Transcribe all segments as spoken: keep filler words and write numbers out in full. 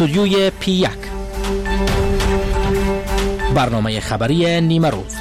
استودیوی پی یک، برنامه خبری نیمه روز.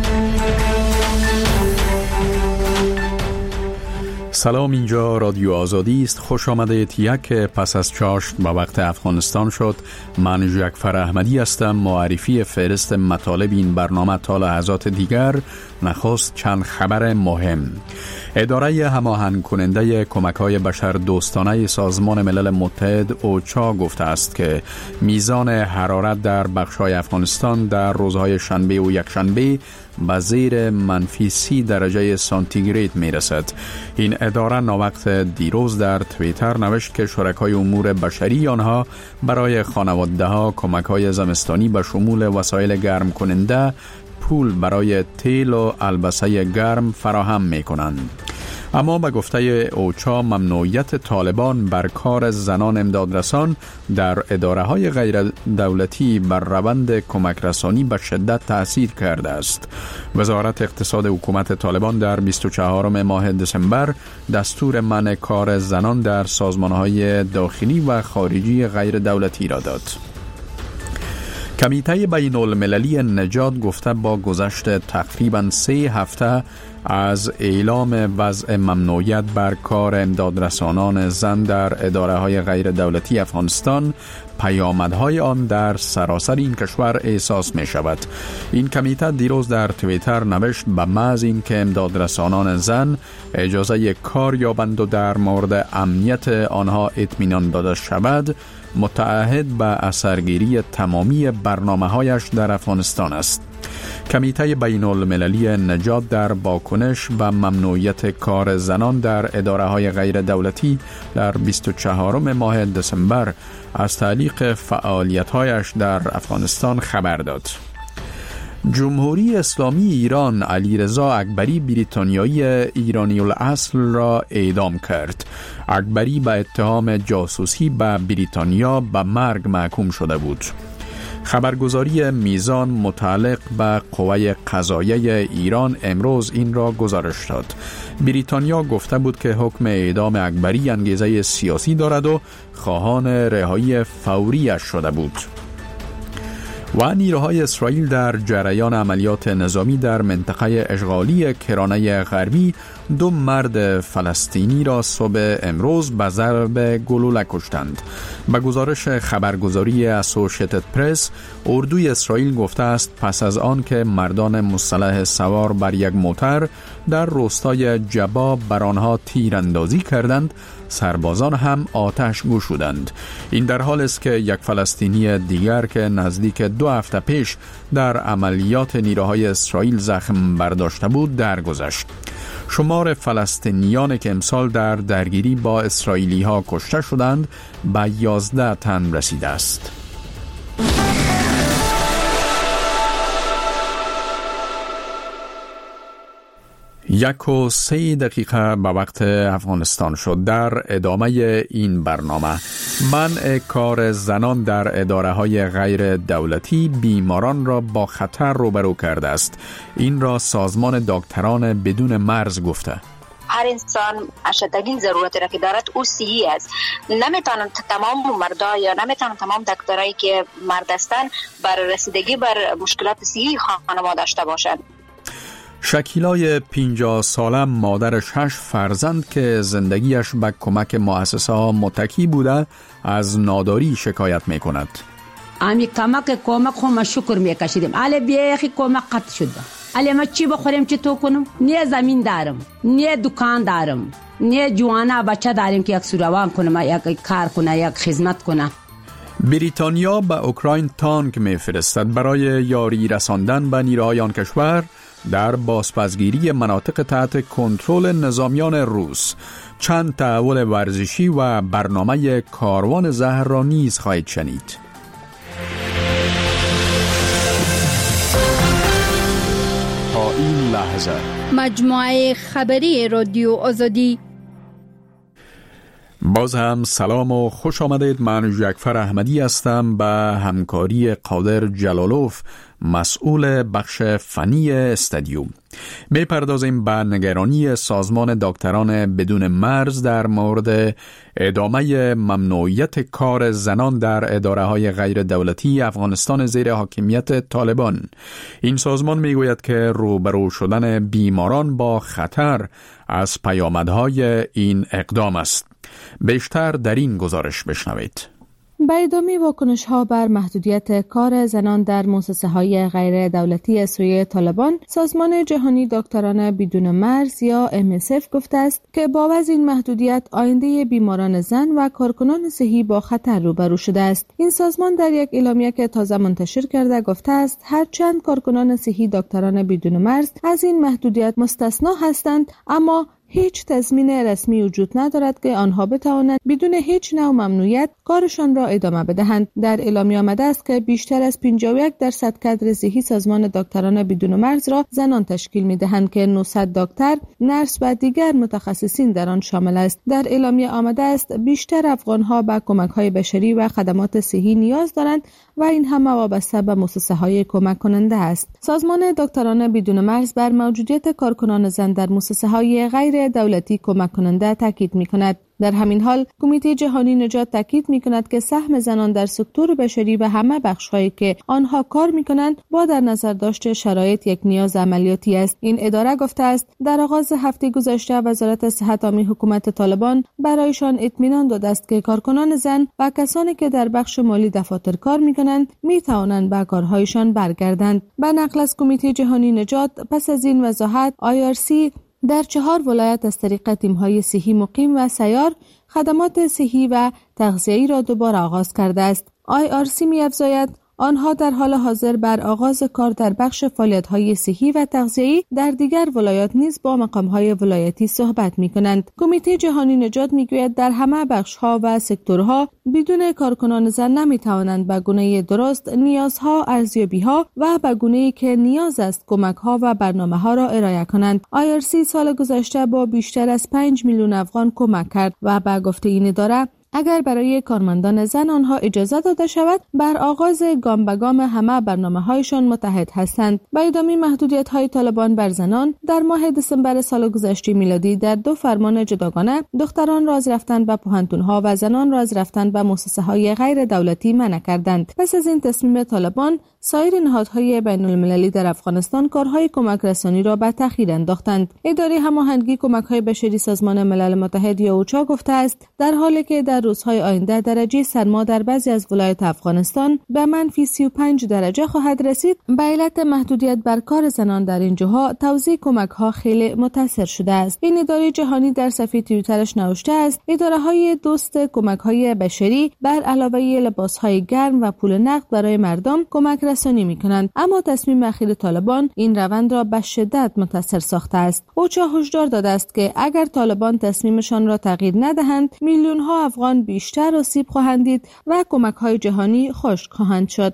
سلام، اینجا رادیو آزادی است. خوش آمده تیک. پس از چاشت با وقت افغانستان شد. من جعفر احمدی هستم. معرفی فهرست مطالب این برنامه تا لحظات دیگر. نخست چند خبر مهم. اداره هماهنگ کننده کمک‌های بشر دوستانه سازمان ملل متحد اوچا گفته است که میزان حرارت در بخش‌های افغانستان در روزهای شنبه و یکشنبه به زیر منفی سی درجه سانتیگراد می رسد. این اداره ناوقت دیروز در توییتر نوشت که شرکای امور بشری آنها برای خانواده ها کمک های زمستانی به شمول وسایل گرم کننده، پول برای تیل و البسه گرم فراهم می کنند. اما به گفته اوچا ممنوعیت طالبان بر کار زنان امدادرسان در اداره های غیر دولتی بر روند کمک رسانی به شدت تأثیر کرده است. وزارت اقتصاد حکومت طالبان در بیست و چهارم ماه دسامبر دستور منع کار زنان در سازمان های داخلی و خارجی غیر دولتی را داد. کمیته بین المللی نجات گفته با گذشت تقریباً سه هفته از اعلام وضع ممنوعیت بر کار امدادرسانان زن در اداره های غیر دولتی افغانستان، پیامدهای آن در سراسر این کشور احساس می شود. این کمیته دیروز در توییتر نوشت به محض اینکه امدادرسانان زن اجازه کار یابند و در مورد امنیت آنها اطمینان داده شود، متعهد به اثرگیری تمامی برنامه‌هایش در افغانستان است. کمیته بین المللی نجات در واکنش به ممنوعیت کار زنان در اداره‌های غیر دولتی در بیست و چهارم ماه دسامبر از تعلیق فعالیت‌هایش در افغانستان خبر داد. جمهوری اسلامی ایران علیرضا اکبری بریتانیایی ایرانی الاصل را اعدام کرد. اکبری به اتهام جاسوسی به بریتانیا به مرگ محکوم شده بود. خبرگزاری میزان متعلق به قوه قضاییه ایران امروز این را گزارش داد. بریتانیا گفته بود که حکم اعدام اکبری انگیزه سیاسی دارد و خواهان رهایی فوریش شده بود. و نیروهای اسرائیل در جریان عملیات نظامی در منطقه اشغالی کرانه غربی دو مرد فلسطینی را صبح امروز به ضرب گلوله کشتند. به گزارش خبرگزاری اسوشیتد پرس، اردوی اسرائیل گفته است پس از آن که مردان مسلح سوار بر یک موتر در روستای جبا بر آنها تیراندازی کردند، سربازان هم آتش گشودند. این در حال است که یک فلسطینی دیگر که نزدیک دو هفته پیش در عملیات نیروهای اسرائیل زخم برداشته بود درگذشت. شمار فلسطینیان که امسال در درگیری با اسرائیلی ها کشته شدند به یازده تن رسیده است. یک و سه دقیقه به وقت افغانستان شد. در ادامه این برنامه، منع کار زنان در اداره های غیر دولتی بیماران را با خطر روبرو کرده است. این را سازمان دکتران بدون مرز گفته. هر انسان اشدترین ضرورتی را که دارد او صحی است. نمیتونن تمام مردا یا نمیتونن تمام دکترایی که مرد هستند بر رسیدگی بر مشکلات صحی خانواده داشته باشند. شکیلای پنجاه ساله مادر شش فرزند که زندگیش به کمک مؤسسه ها متکی بوده از ناداری شکایت می کند. امی کمک کمک خو شکر می کشیدیم. علی بیخی کمک قطع شده. علی ما چی بخوریم چی تو کنم؟ نه زمین دارم، نه دکان دارم، نه جوانا بچه داریم که یک سوروان کنم، یک کار کنه، یک خدمت کنه. بریتانیا به اوکراین تانک می فرستد برای یاری رساندن به نیروهای آن کشور در بازپسگیری مناطق تحت کنترل نظامیان روس. چند تحول ورزشی و برنامه کاروان زهر را نیز خواهید شنید. تا این لحظه مجموعه خبری رادیو آزادی. باز هم سلام و خوش آمدید. من جعفر احمدی هستم به همکاری قادر جلالوف، مسئول بخش فنی استادیو. می پردازیم به نگرانی سازمان دکتران بدون مرز در مورد ادامه ممنوعیت کار زنان در اداره های غیر دولتی افغانستان زیر حاکمیت طالبان. این سازمان می گوید که روبرو شدن بیماران با خطر از پیامدهای این اقدام است. بیشتر در این گزارش بشنوید. به ادامه واکنش‌ها بر محدودیت کار زنان در مؤسسه‌های غیر دولتی از سوی طالبان، سازمان جهانی دکتران بدون مرز یا ام اس اف گفته است که با وضع این محدودیت آینده بیماران زن و کارکنان صحی با خطر روبرو شده است. این سازمان در یک اعلامیه که تازه منتشر کرده گفته است هرچند کارکنان صحی دکتران بدون مرز از این محدودیت مستثنا هستند، اما هیچ تضمین رسمی وجود ندارد که آنها بتوانند بدون هیچ نوع ممنوعیت کارشان را ادامه بدهند. در اعلامیه آمده است که بیشتر از پنجاه و یک درصد کادر صحی سازمان دکتران بدون مرز را زنان تشکیل می‌دهند که نهصد دکتر، نرس و دیگر متخصصین در آن شامل است. در اعلامیه آمده است بیشتر افغان‌ها به کمک‌های بشری و خدمات صحی نیاز دارند و این همه وابسته به مؤسسه‌های کمک کننده است. سازمان دکتران بدون مرز بر موجودیت کارکنان زن در مؤسسه‌های غیر دولتی کمک کننده تاکید می‌کند. در همین حال کمیته جهانی نجات تاکید می‌کند که سهم زنان در سکتور بشری و همه بخش‌هایی که آنها کار می‌کنند با در نظر داشت شرایط یک نیاز عملیاتی است. این اداره گفته است در آغاز هفته گذشته وزارت صحت عامه حکومت طالبان برایشان اطمینان داده است که کارکنان زن و کسانی که در بخش مالی دفاتر کار می‌کنند می‌توانند به کارهایشان برگردند. به نقل از کمیته جهانی نجات، پس از این وضاحت آی آر سی در چهار ولایت از طریق تیم‌های صحی مقیم و سیار خدمات صحی و تغذیه‌ای را دوباره آغاز کرده است. آی آر سی می‌افزاید آنها در حال حاضر بر آغاز کار در بخش فعالیت‌های صحی و تغذیه‌ای در دیگر ولایات نیز با مقام‌های ولایتی صحبت می‌کنند. کمیته جهانی نجات می‌گوید در همه بخش‌ها و سکتورها بدون کارکنان زن نمی‌توانند به گونه درست نیازها، ارزیابی‌ها و به گونه‌ای که نیاز است کمک‌ها و برنامه‌ها را ارائه کنند. آی آر سی سال گذشته با بیشتر از پنج میلیون افغان کمک کرد و به گفته این اداره اگر برای کارمندان زن آنها اجازه داده شود بر آغاز گام به گام همه برنامه‌هایشان متحد هستند. به ادامه محدودیت‌های طالبان بر زنان، در ماه دسامبر سال گذشته میلادی در دو فرمان جداگانه دختران را از رفتن به پوهنتون‌ها و زنان را از رفتن به مؤسسه‌های غیر دولتی منع کردند. پس از این تصمیم طالبان، سایر نهادهای بین‌المللی در افغانستان کارهای کمک رسانی را به تأخیر انداختند. اداره هماهنگی کمک‌های بشری سازمان ملل متحد یا اوچا گفته است در حالی که در روزهای آینده درجه سرما در بعضی از ولایات افغانستان به منفی سی و پنج درجه خواهد رسید، به علت محدودیت بر کار زنان در این جاها توزیع کمک‌ها خیلی متاثر شده است. این اداره جهانی در صفحه توییترش نوشته است اداره‌های دوست کمک‌های بشری بر علاوه لباس‌های گرم و پول نقد برای مردم کمک رسانی می‌کنند، اما تصمیم اخیر طالبان این روند را به شدت متاثر ساخته است. اوچا هشدار داده است که اگر طالبان تصمیمشان را تغییر ندهند میلیون‌ها افغان بیشتر آسیب خواهند دید و کمک‌های جهانی خشک خواهند شد.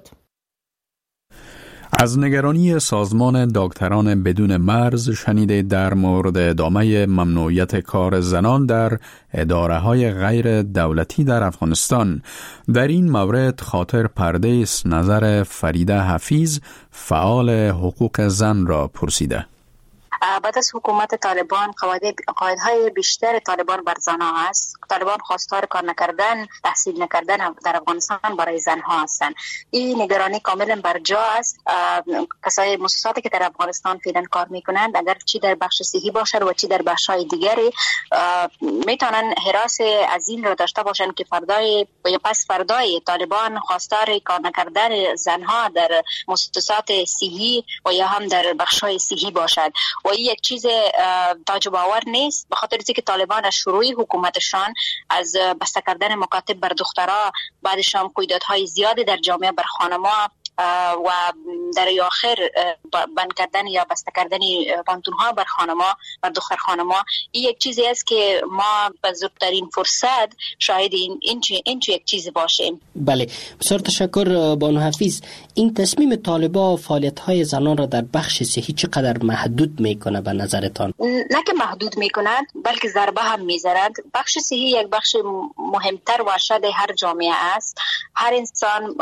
از نگرانی سازمان دکتران بدون مرز شنیده در مورد ادامه ممنوعیت کار زنان در اداره‌های غیر دولتی در افغانستان. در این مورد خاطر پردیس نظر فریده حفیظ، فعال حقوق زن را پرسیده. بعد از حکومت طالبان قواعدهای بیشتر طالبان بر زنها است. طالبان خواستار کار نکردن، تحصیل نکردن در افغانستان برای زنها هستند. این نگرانی کاملا بر جا است. کسای مؤسساتی که در افغانستان فعلا کار میکنند اگر چی در بخش صحی باشد و چی در بخش‌های دیگری میتونن حراس از این را داشته باشند که فردای یا پس فردای طالبان خواستار کار نکردن زنها در مؤسسات صحی و یا هم در بخش‌های صحی باشد. و این یک چیز تعجب آور نیست، به خاطر اینکه طالبان از شروع حکومتشان از بسته کردن مکاتب بر دخترها، بعدش هم قیودهای زیادی در جامعه بر خانم‌ها و در آخر بند کردن یا بسته کردن پانتون ها بر خانما بر دختر خانما، این یک چیزی است که ما به زودترین فرصت شاهد این این چه این چه یک چیز باشیم. بله، بسیار تشکر بانو حفیظ. این تصمیم طالبان فعالیت های زنان را در بخش صحی چقدر محدود میکنه به نظرتان؟ نه که محدود میکنند، بلکه ضربه هم میزنند. بخش صحی یک بخش مهمتر و اشد هر جامعه است. هر انسان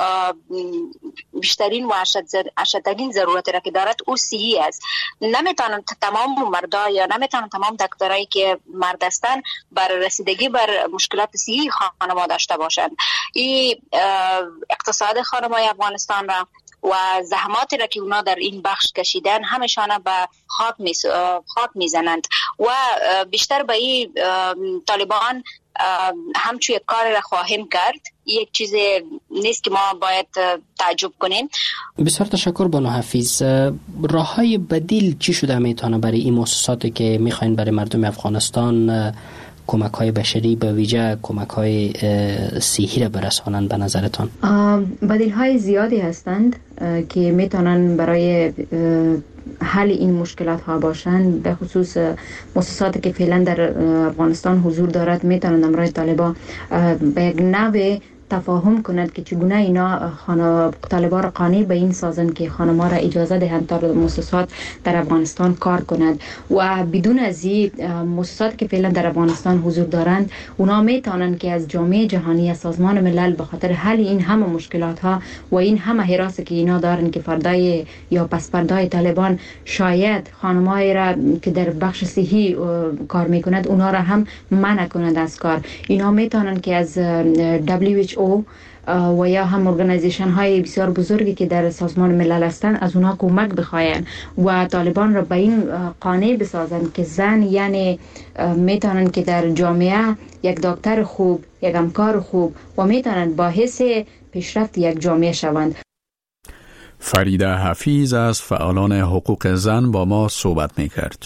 بیشترین و اشدترین ضرورت را که دارد او صحی است. نمیتونن تمام مردا یا نمیتونن تمام دکترایی که مرد هستند بر رسیدگی بر مشکلات صحی خانما داشته باشند. این اقتصاد خانمای افغانستان را و زحماتی را که اونا در این بخش کشیدن همشان به خاک می خاک میزنند و بیشتر به این طالبان همچون یک کار را خواهیم کرد. یک چیز نیست که ما باید تعجب کنیم. بسیار تشکر بانو حفیظ. راههای بدیل چی شده میتونه برای این مؤسساتی که میخواین برای مردم افغانستان کمک های بشری به ویژه کمک های صحی را برسانند به نظرتان؟ بدیل های زیادی هستند که میتونن برای حل این مشکلات ها باشند. به خصوص مؤسساتی که فعلا در افغانستان حضور دارد میتونن امرای طالبان به یک نوع تفاهم کند که چگونه اینا خانه طالبان را قانع به این سازند که خانم‌ها را اجازه دهند تا مؤسسات در افغانستان کار کنند و بدون از این مؤسسات که فعلا در افغانستان حضور دارند اونا میتونن که از جامعه جهانی، از سازمان ملل به خاطر حل این همه مشکلات ها و این همه حراسی که اینا دارن که فردای یا پسپردای طالبان شاید خانم‌های را که در بخش صحی کار میکند اونا را هم منع کنند از کار. اینا میتونن که از دبلیو اچ او و یا هم ارگانیزیشن های بسیار بزرگی که در سازمان ملل هستند از اونها کمک بخواین و طالبان را به این قانع بسازند که زن یعنی میتونن که در جامعه یک دکتر خوب، یک همکار خوب و میتونن باعث پیشرفت یک جامعه شوند. فریده حفیظ از فعالان حقوق زن با ما صحبت میکرد.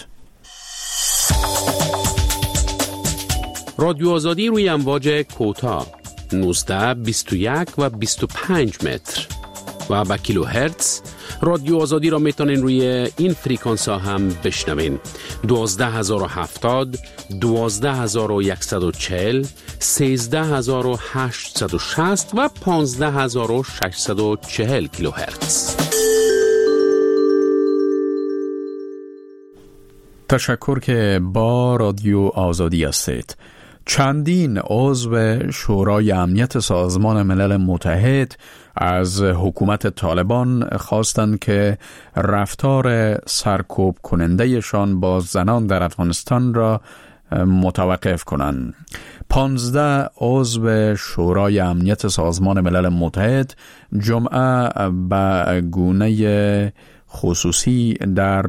رادیو آزادی روی امواج کوتاه نوزده، بیست و یک و بیست و پنج متر و با کیلو هرتز. رادیو آزادی را میتونین روی این فریکانس ها هم بشنوین. دوازده هزار و هفتاد، دوازده هزار و یکصد و چهل، سیزده هزار و هشتصد و شصت و پانزده هزار و ششصد و چهل کیلو هرتز. تشکر که با رادیو آزادی هستید. چندین عضو شورای امنیت سازمان ملل متحد از حکومت طالبان خواستند که رفتار سرکوب کنندهشان با زنان در افغانستان را متوقف کنند. پانزده عضو شورای امنیت سازمان ملل متحد جمعه به گونه خصوصی در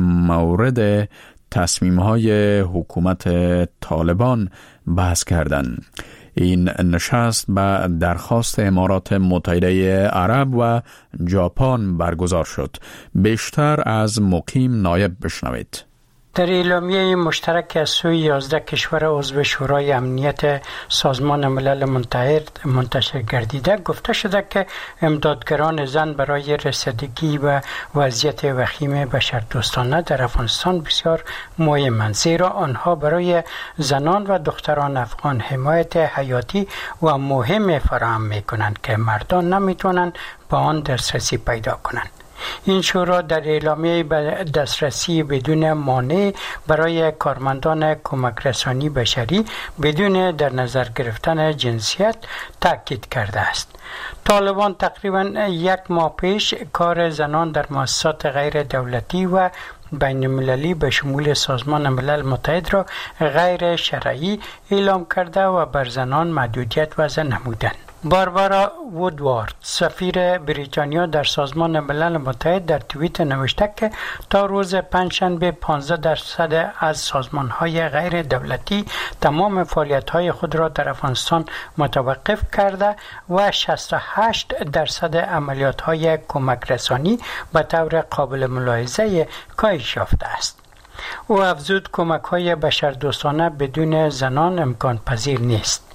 مورد تصمیم‌های حکومت طالبان بحث کردند. این نشست به درخواست امارات متحده عرب و ژاپن برگزار شد. بیشتر از مقیم نایب بشنوید. در اعلامیه مشترک از سوی یازده کشور عضو شورای امنیت سازمان ملل متحد منتشر گردیده گفته شده که امدادگران زن برای رسیدگی و وضعیت وخیم بشردوستانه در افغانستان بسیار مهمند، زیرا آنها برای زنان و دختران افغان حمایت حیاتی و مهم فراهم می‌کنند که مردان نمی‌توانند به آن دسترسی پیدا کنند. این شورا در اعلامیه به دسترسی بدون مانع برای کارمندان کمک رسانی بشری بدون در نظر گرفتن جنسیت تاکید کرده است. طالبان تقریبا یک ماه پیش کار زنان در مؤسسات غیر دولتی و بین المللی به شمول سازمان ملل متحد را غیر شرعی اعلام کرده و بر زنان محدودیت وضع نمودند. باربارا وودوارد، سفیر بریتانیا در سازمان ملل متحد، در توییت نوشته که تا روز پنجشنبه پانزده درصد از سازمان‌های غیر دولتی تمام فعالیت‌های خود را در افغانستان متوقف کرده و شصت و هشت درصد عملیات‌های کمک رسانی به طور قابل ملاحظه کاهش یافته است. او افزود کمک‌های بشردوستانه بدون زنان امکان پذیر نیست.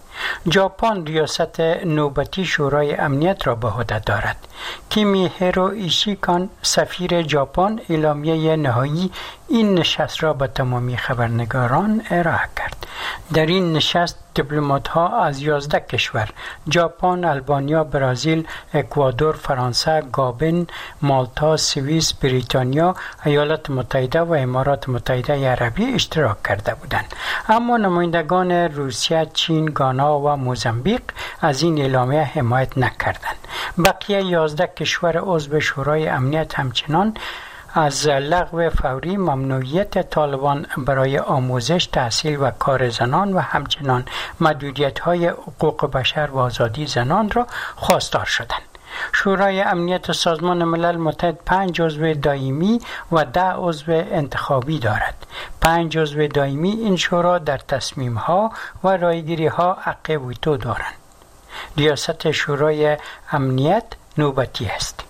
ژاپن ریاست نوبتی شورای امنیت را به عهده دارد. کیمیهیرو ایشیکان سفیر ژاپن اعلامیه نهایی این نشست را به تمامی خبرنگاران ارائه کرد. در این نشست دیپلمات‌ها از یازده کشور ژاپن، آلبانیا، برزیل، اکوادور، فرانسه، گابن، مالتا، سوئیس، بریتانیا، ایالات متحده و امارات متحده عربی اشتراک کرده بودند. اما نمایندگان روسیه، چین، گانا و موزامبیک از این اعلامیه حمایت نکردند. بقیه یازده کشور عضو شورای امنیت همچنان از لغو فوری ممنوعیت طالبان برای آموزش، تحصیل و کار زنان و همچنان محدودیت‌های حقوق بشر و آزادی زنان را خواستار شدند. شورای امنیت سازمان ملل متحد پنج عضو دائمی و ده عضو انتخابی دارد. پنج عضو دائمی این شورا در تصمیم‌ها و رایگیری‌ها حق ویتو دارند. ریاست شورای امنیت نوبتی است.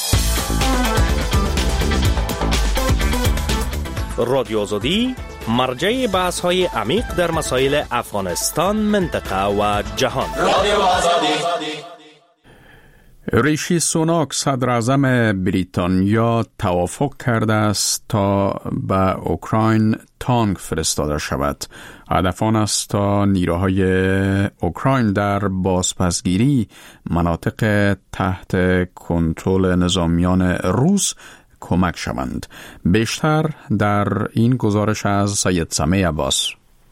رادیو آزادی مرجع بحث های عمیق در مسائل افغانستان، منطقه و جهان. رادیو آزادی. ریشی سوناک صدر اعظم بریتانیا توافق کرده است تا به اوکراین تانک فرستاده شود. هدف آن است تا نیروهای اوکراین در بازپسگیری مناطق تحت کنترل نظامیان روس کمک شوند. بیشتر در این گزارش از سید سمیع عباس.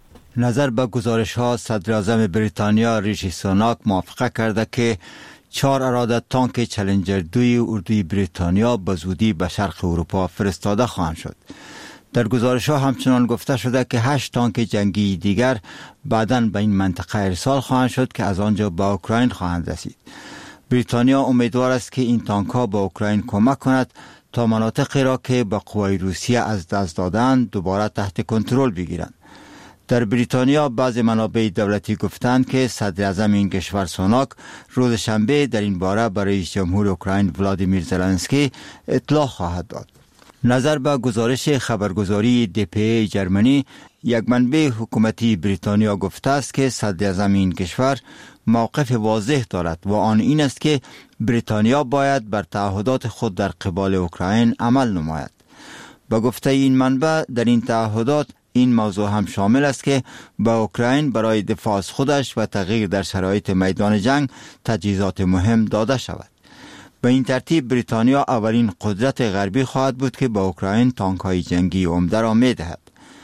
نظر به گزارش ها صدر اعظم بریتانیا ریشی سوناک موافقه کرده که چهار اراده تانک چالنجر دوی اردوی بریتانیا به زودی به شرق اروپا فرستاده خواهند شد. در گزارش ها همچنان گفته شده که هشت تانک جنگی دیگر بعداً به این منطقه ارسال خواهند شد که از آنجا به اوکراین خواهند رسید. بریتانیا امیدوار است که این تانک ها به اوکراین کمک کند تا مناطقی را که به قوای روسیه از دست دادند دوباره تحت کنترل بگیرند. در بریتانیا بعض منابع دولتی گفتند که صدر اعظم این کشور سوناک روز شنبه در این باره برای رئیس جمهور اوکراین ولادیمیر زلنسکی اطلاع خواهد داد. نظر به گزارش خبرگزاری دی پی ای جرمنی، یک منبع حکومتی بریتانیا گفته است که صدر اعظم این کشور موقف واضح دارد و آن این است که بریتانیا باید بر تعهدات خود در قبال اوکراین عمل نماید. با گفته این منبع در این تعهدات این موضوع هم شامل است که به اوکراین برای دفاع از خودش و تغییر در شرایط میدان جنگ تجهیزات مهم داده شود. به این ترتیب بریتانیا اولین قدرت غربی خواهد بود که به اوکراین تانک‌های جنگی عمده را می‌دهد.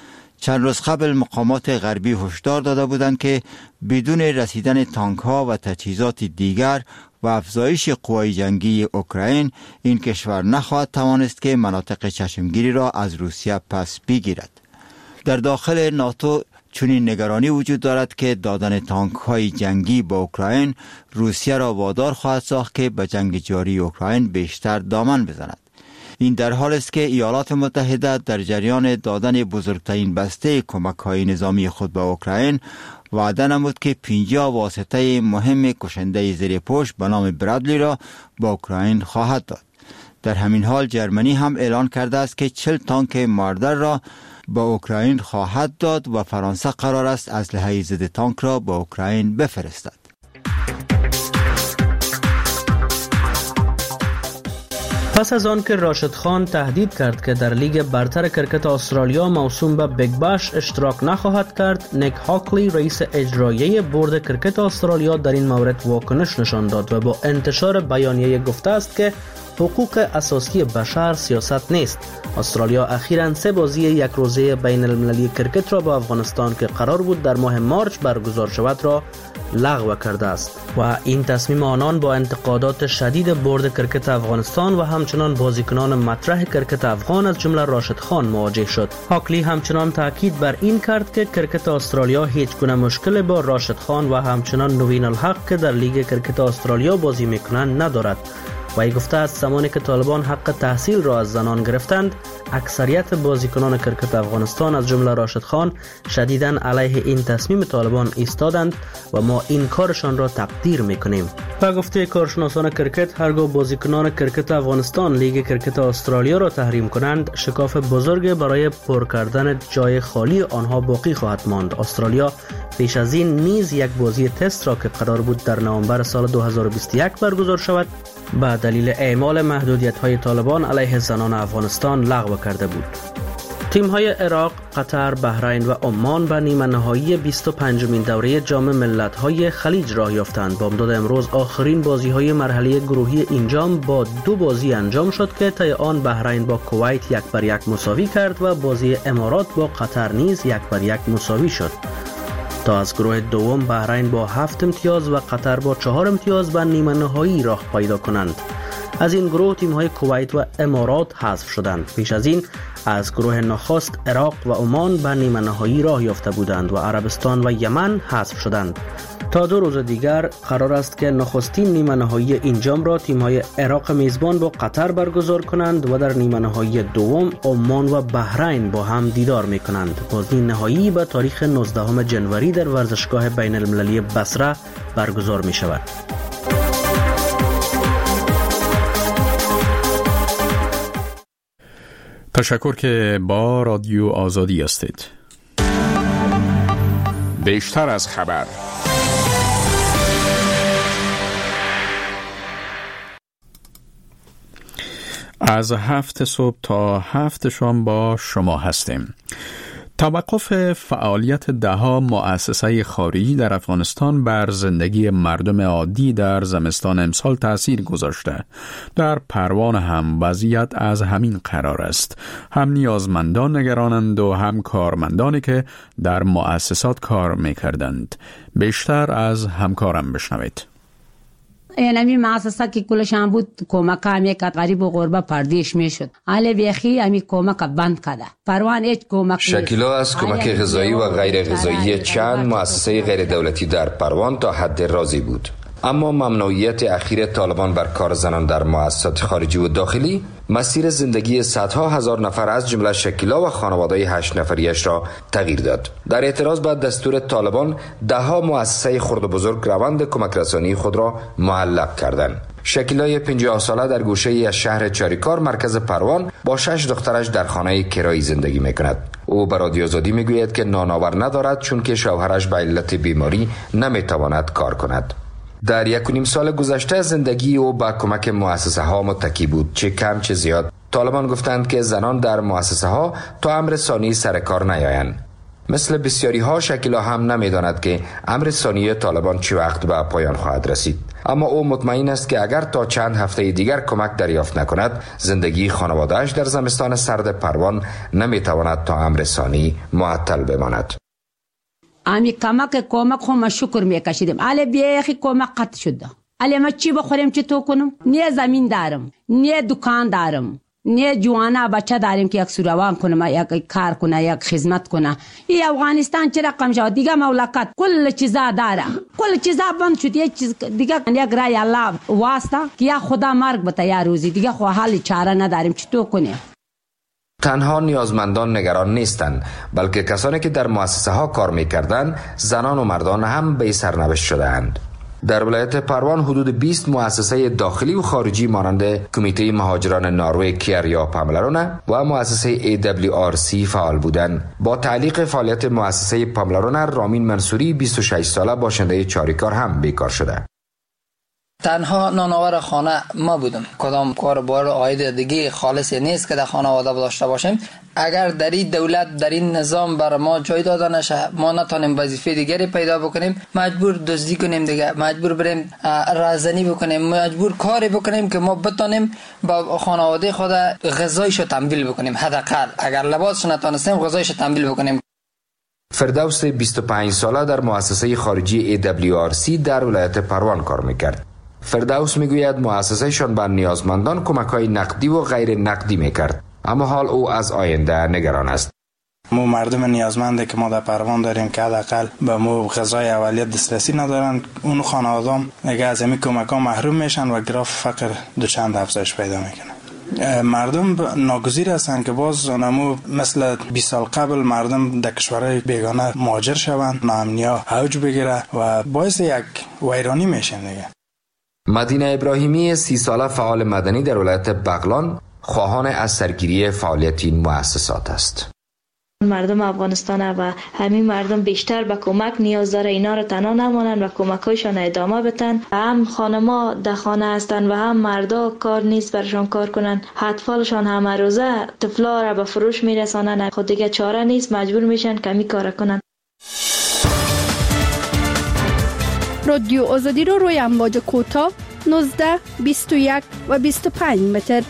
چند روز قبل مقامات غربی هشدار داده بودند که بدون رسیدن تانک‌ها و تجهیزات دیگر و افزایش قوای جنگی اوکراین این کشور نخواهد توانست که مناطق چشمگیری را از روسیه پس بگیرد. در داخل ناتو چنین نگرانی وجود دارد که دادن تانک‌های جنگی به اوکراین روسیه را وادار خواهد ساخت که به جنگ جاری اوکراین بیشتر دامن بزند. این در حال است که ایالات متحده در جریان دادن بزرگترین بسته کمک‌های نظامی خود به اوکراین وعده نمود که پنجاه واسطه مهم کشنده زیر پوش به نام برادلی را به اوکراین خواهد داد. در همین حال جرمنی هم اعلان کرده است که چهل تانک ماردر را به اوکراین خواهد داد و فرانسه قرار است اسلحه ضد تانک را به اوکراین بفرستد. پس از آن که راشد خان تهدید کرد که در لیگ برتر کرکت استرالیا موسوم به بیگ باش اشتراک نخواهد کرد، نیک هاکلی رئیس اجرایی بورد کرکت استرالیا در این مورد واکنش نشان داد و با انتشار بیانیه گفته است که حقوق اساسی بشر سیاست نیست. استرالیا اخیراً سه بازی یک روزه بین المللی کرکت را با افغانستان که قرار بود در ماه مارچ برگزار شود را لغو کرده است و این تصمیم آنان با انتقادات شدید بورد کرکت افغانستان و همچنان بازیکنان مطرح کرکت افغان از جمله راشد خان مواجه شد. هاکلی همچنان تاکید بر این کرد که کرکت استرالیا هیچ گونه مشکل با راشد خان و همچنان نوین الحق که در لیگ کرکت استرالیا بازی میکنند ندارد. و ای گفته است زمانی که طالبان حق تحصیل را از زنان گرفتند، اکثریت بازیکنان کرکت افغانستان از جمله راشد خان شدیداً علیه این تصمیم طالبان ایستادند و ما این کارشان را تقدیر میکنیم. و گفته کارشناسان کرکت هرگاه بازیکنان کرکت افغانستان لیگ کرکت استرالیا را تحریم کنند، شکاف بزرگ برای پر کردن جای خالی آنها باقی خواهد ماند. استرالیا پیش از این نیز یک بازی تست را که قرار بود در نوامبر سال دو هزار و بیست و یک برگزار شود به دلیل اعمال محدودیت‌های طالبان علیه زنان افغانستان لغو کرده بود. تیم‌های عراق، قطر، بحرین و عمان به نیمه نهایی بیست و پنجمین دوره جام ملت‌های خلیج راه یافتند. با امداد امروز آخرین بازی‌های مرحله گروهی این جام با دو بازی انجام شد که طی آن بحرین با کویت یک بر یک مساوی کرد و بازی امارات با قطر نیز یک بر یک مساوی شد. تا از گروه دوم بحرین با هفت امتیاز و قطر با چهار امتیاز به نیمه نهایی راه پیدا کنند. از این گروه تیم‌های کویت و امارات حذف شدند. پیش از این از گروه نخست عراق و عمان به نیمه نهایی راه یافته بودند و عربستان و یمن حذف شدند. تا دو روز دیگر قرار است که نخستین نیمه نهایی این جام را تیم‌های عراق میزبان با قطر برگزار کنند و در نیمه نهایی دوم عمان و بحرین با هم دیدار می‌کنند. بازی نهایی به تاریخ نوزدهم ژانویه در ورزشگاه بین المللی بصره برگزار می‌شود. تشکر که با رادیو آزادی هستید. بیشتر از خبر. از هفت صبح تا هفت شام با شما هستیم. توقف فعالیت ده‌ها مؤسسه خارجی در افغانستان بر زندگی مردم عادی در زمستان امسال تأثیر گذاشته. در پروان هم وضعیت از همین قرار است. هم نیازمندان نگرانند و هم کارمندانی که در مؤسسات کار می‌کردند. بیشتر از همکارم بشنوید. اینمی مؤسسه که کلشان بود کمک همی که غریب و غربه پردیش میشد. حالا بیخی همی کمک بند کرده. پروان هیچ کمک شکیلا از کمک غذایی و غیر غذایی چند مؤسسه غیر دولتی در پروان تا حد راضی بود. اما ممنوعیت اخیر طالبان بر کار زنان در مؤسسات خارجی و داخلی مسیر زندگی صدها هزار نفر از جمله شکیلا و خانواده هشت نفریش را تغییر داد. در اعتراض به دستور طالبان دهها مؤسسه خرد و بزرگ روند کمک رسانی خود را معلق کردند. شکیلای پنجاه ساله در گوشه ای از شهر چاریکار مرکز پروان با شش دخترش در خانه کرایی زندگی میکند. او به رادیو آزادی میگوید که نانآور ندارد چون که شوهرش به علت بیماری نمیتواند کار کند. در یک و نیم سال گذشته زندگی او با کمک مؤسسه ها متکی بود. چه کم چه زیاد طالبان گفتند که زنان در مؤسسه ها تا امر ثانی سر کار نیایند. مثل بسیاری ها شکیلا هم نمیداند که امر ثانی طالبان چه وقت به پایان خواهد رسید. اما او مطمئن است که اگر تا چند هفته دیگر کمک دریافت نکند زندگی خانواده‌اش در زمستان سرد پروان نمیتواند تا امر ثانی معطل بماند. امی کمک کمک خو شکر میکشیدیم. اله بیخی کمک قطع شد. اله ما چی بخوریم چی تو کنم؟ نه زمین دارم، نه دکان دارم، نه جوانا بچه داریم که یک سوروان کنه، یک کار کنه، یک خدمت کنه. این افغانستان چه رقم شد دیگه مملکت کل چیزا داره، کل چیزا بند شد. یک چیز دیگه یک رای الله واسطه که یا خدا مرگ بده یا روزی دیگه خو حال چاره نداریم چی تو کنیم. تنها نیازمندان نگران نیستند بلکه کسانی که در مؤسسه ها کار می‌کردند زنان و مردان هم به سرنوشت شده‌اند. در ولایت پروان حدود بیست مؤسسه داخلی و خارجی مانند کمیته مهاجران نروژ کیر یا پاملرونه و مؤسسه ای دبلیو آر سی فعال بودند. با تعلیق فعالیت مؤسسه پاملرونه رامین منصوری بیست و شش ساله باشنده چاریکار هم بیکار شده. تنها نانآور خانه ما بودم. کدام کار بار عاید دیگه خالصی نیست که در خانواده داشته باشیم. اگر در این دولت در این نظام بر ما جای داده نشه ما نتونیم وظیفه دیگری پیدا بکنیم، مجبور دزدی کنیم دیگه، مجبور بریم رازنی بکنیم، مجبور کاری بکنیم که ما بتونیم با خانواده خود غذایشو تمویل بکنیم. حداقل اگر لباسش نتونستیم غذایشو تمویل بکنیم. فردوس بیست و پنج ساله در مؤسسه خارجی ای دبلیو آر سی در ولایت پروان کار میکرد. فردوس میگوید مؤسسهشان به نیازمندان کمک‌های نقدی و غیر نقدی میکرد، اما حال او از آینده نگران است. مو مردم نیازمنده که ما در پروان داریم که حداقل به مو غذای اولیت دسترسی ندارن، اون خانواده‌ام دیگه از همین کمک‌ها محروم میشن و گراف فقر دو چند افزایش پیدا میکنه. مردم ناگزیر هستند که باز نمو مثل بیست سال قبل مردم در کشورهای بیگانه مهاجر شوند، ناامنی‌ها اوج بگیره و باعث یک ویرانی میشن دیگه. مدینه ابراهیمی سی ساله فعال مدنی در ولایت بغلان خواهان از سرگیری فعالیت این مؤسسات است. مردم افغانستان و همین مردم بیشتر به کمک نیاز داره. اینا رو تنها نمانن و کمکایشان ادامه بدن. هم خانما در خانه هستن و هم مردا کار نیست برشان کار کنن. اطفالشان همه روزه طفلا را به فروش میرسانن. خود دیگه چاره نیست، مجبور میشن کمی کار کنن. رادیو آزادی رو روی امواج کوتاه نوزده بیست و یک و بیست و پنج متر.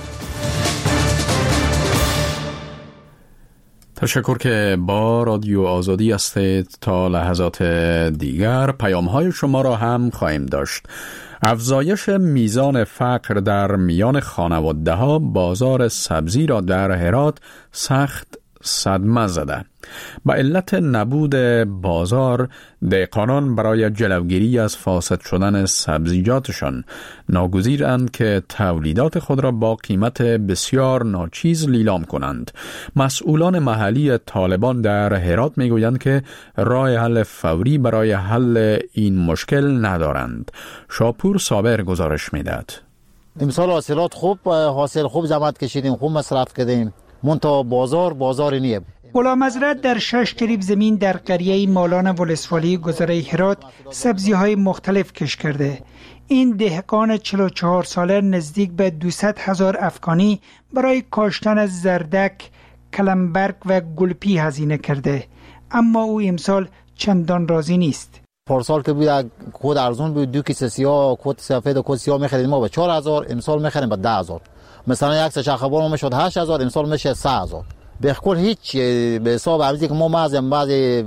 تشکر که با رادیو آزادی هستید. تا لحظات دیگر پیام‌های شما را هم خواهیم داشت. افزایش میزان فقر در میان خانواده‌ها بازار سبزی را در هرات سخت صدمه زده. با علت نبود بازار، دهقانان برای جلوگیری از فاسد شدن سبزیجاتشان ناگزیرند که تولیدات خود را با قیمت بسیار ناچیز لیلام کنند. مسئولان محلی طالبان در هرات میگویند که راه حل فوری برای حل این مشکل ندارند. شاپور صابر گزارش میدهد. امسال حاصلات خوب حاصل خوب زحمت کشیدیم، خوب مصرف کردیم، منتها بازار بازار نیه. غلام حضرت در شش کریب زمین در قریه مالان ولسوالی گذره هرات سبزی های مختلف کش کرده. این دهقان چهل و چهار ساله نزدیک به دویست هزار افغانی برای کاشتن زردک، کلمبرگ و گلپی هزینه کرده، اما او امسال چندان راضی نیست. پارسال که بود کود ارزون بود، دو کیسه سیاه کود سفید و کود سیاه می‌خرید ما به چهار هزار، امسال می‌خریم به ده هزار. مثلا یک سه خبر میشد هشت هزار، امسال میشه سه هزار. به کل هیچ به حساب ارزی که ما مازم بعضی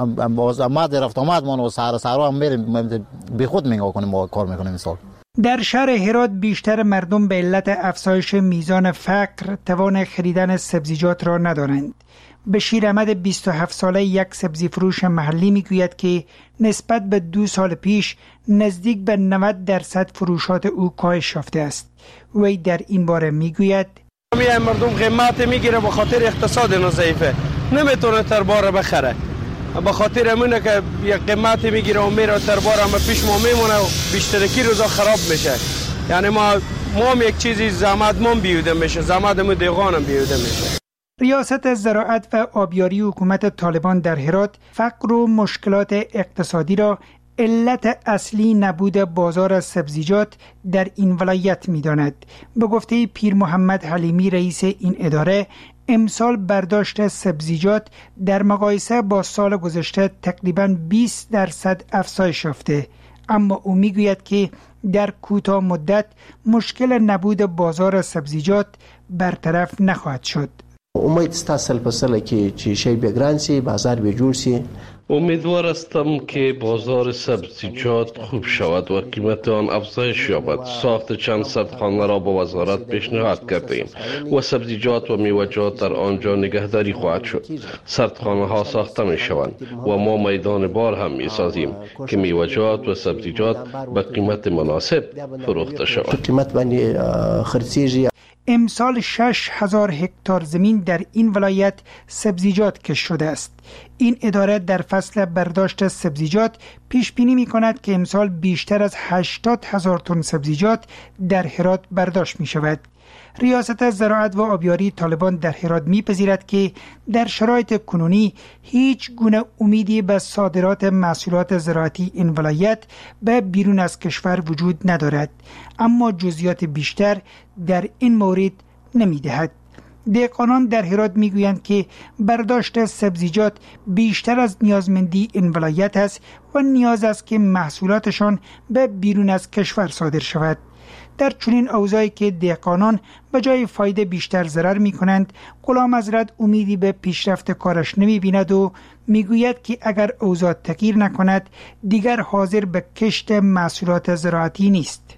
ماده رفت آمد ما سر سر هم میریم به خود میگا کنیم ما کار میکنیم. امسال در شهر هرات بیشتر مردم به علت افزایش میزان فقر توان خریدن سبزیجات را ندارند. بشیر احمد بیست و هفت ساله یک سبزی فروش محلی میگوید که نسبت به دو سال پیش نزدیک به نود درصد فروشات او کاهش یافته است. وی در این باره میگوید میای مردم قیمت میگیره به خاطر اقتصاد ضعیفه، نمیتونه تربار بخره، به خاطر همونه که یک قیمت میگیره و میره تربار هم پیش ما میمونه و بیشترکی روزا خراب میشه. یعنی ما ما هم یک چیزی زحمت ما بیوده میشه، زحمت ما دیگانم بیوده میشه. ریاست زراعت و آبیاری حکومت طالبان در هرات فقر و مشکلات اقتصادی را علت اصلی نبود بازار سبزیجات در این ولایت می‌داند. به گفته پیر محمد حلیمی رئیس این اداره، امسال برداشت سبزیجات در مقایسه با سال گذشته تقریباً بیست درصد افزایش یافته، اما او میگوید که در کوتاه مدت مشکل نبود بازار سبزیجات برطرف نخواهد شد. امید است سال په سال کې چې شی به ګران سي، بازار به جوړ سي. امیدوار هستم که بازار سبزیجات خوب شود و قیمت آن افزایش یابد. ساخت چند صدخانه را با وزارت پیشنهاد کردیم و سبزیجات و میوه‌جات در آنجا نگهداری خواهد شد. صدخانه ها ساخته می شوند و ما میدان بار هم می سازیم که میوه‌جات و سبزیجات به قیمت مناسب فروخته شود. قیمت باندې خرڅیږي. امسال شش هزار هکتار زمین در این ولایت سبزیجات کش شده است. این اداره در فصل برداشت سبزیجات پیش بینی می کند که امسال بیشتر از هشتاد هزار تن سبزیجات در هرات برداشت می شود. ریاست زراعت و آبیاری طالبان در هرات می‌پذیرد که در شرایط کنونی هیچ گونه امیدی به صادرات محصولات زراعتی این ولایت به بیرون از کشور وجود ندارد، اما جزئیات بیشتر در این مورد نمی‌دهد. دهقانان در هرات میگویند که برداشت سبزیجات بیشتر از نیازمندی این ولایت است و نیاز است که محصولاتشان به بیرون از کشور صادر شود. در چنین اوضاعی که دهقانان به جای فایده بیشتر ضرر می کنند، غلام حضرت امیدی به پیشرفت کارش نمی بیند و می گوید که اگر اوضاع تغییر نکند دیگر حاضر به کشت محصولات زراعتی نیست.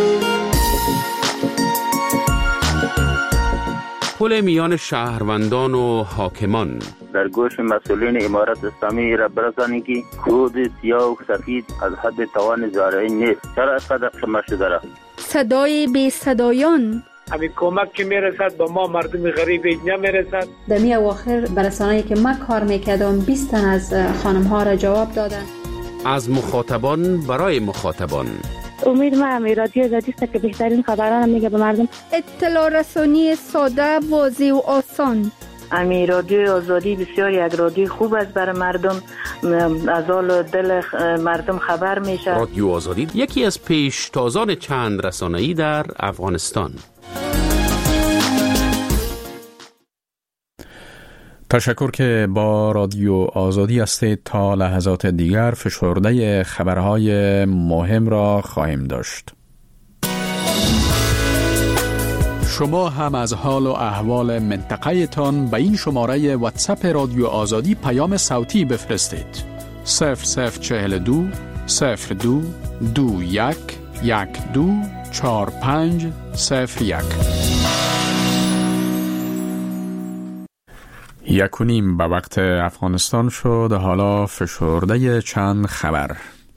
پل میان شهروندان و حاکمان در گوش مسئولین امارت اسلامی را برسانید که کود سیاه و سفید از حد توان زارعی نیست. چرا اینقدر شما شده را؟ صدای بی صدایان، همین کمک که میرسد به ما مردم غریب نمیرسد. در می اواخر برسانه‌ای که من کار میکردم بیست تن از خانم ها را جواب دادن. از مخاطبان برای مخاطبان. امید ما هم رادیو آزادی است که بهترین خبران میگه به مردم. اطلاع رسانی ساده، واضح و آسان. امی رادیو آزادی بسیار یک رادیو خوب است برای مردم، از حال دل مردم خبر میشه. رادیو آزادی یکی از پیشتازان چند رسانه‌ای در افغانستان. تشکر که با رادیو آزادی هستید. تا لحظات دیگر فشرده خبرهای مهم را خواهیم داشت. شما هم از حال و احوال منطقه تان به این شماره واتساپ رادیو آزادی پیام صوتی بفرستید. صفر صفر چهل دو صفر دو دو یک یک دو چار پنج صفر یک. یک و نیم به وقت افغانستان شد. حالا فشرده چند خبر.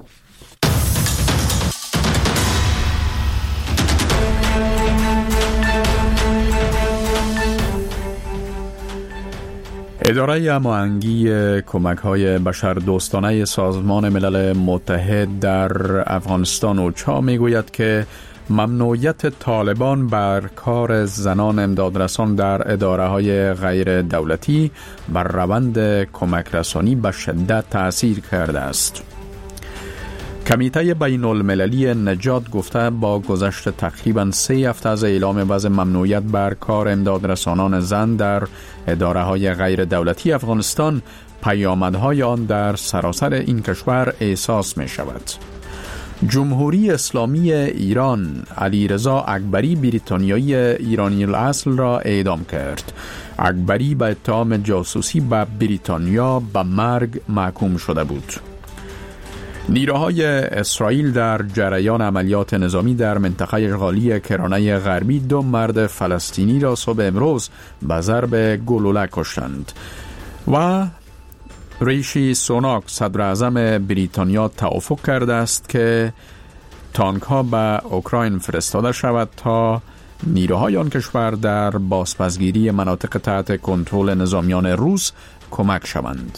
اداره هماهنگی کمک‌های بشردوستانه سازمان ملل متحد در افغانستان اوچا میگوید که ممنوعیت طالبان بر کار زنان امدادرسان در اداره‌های غیر دولتی بر روند کمک رسانی به شدت تأثیر کرده است. کمیته بین المللی نجات گفته با گذشت تقریباً سه هفته از اعلام وضع ممنوعیت بر کار امدادرسانان زن در اداره‌های غیر دولتی افغانستان، پیامدهای آن در سراسر این کشور احساس می شود. جمهوری اسلامی ایران علیرضا اکبری بریتانیایی ایرانی الاصل را اعدام کرد. اکبری به اتهام جاسوسی به بریتانیا به مرگ محکوم شده بود. نیروهای اسرائیل در جریان عملیات نظامی در منطقه اشغالی کرانه غربی دو مرد فلسطینی را صبح امروز به ضرب گلوله کشتند و ریشی سوناک صدر اعظم بریتانیا توافق کرده است که تانک ها به اوکراین فرستاده شود تا نیروهای آن کشور در بازپسگیری مناطق تحت کنترل نظامیان روس کمک شوند.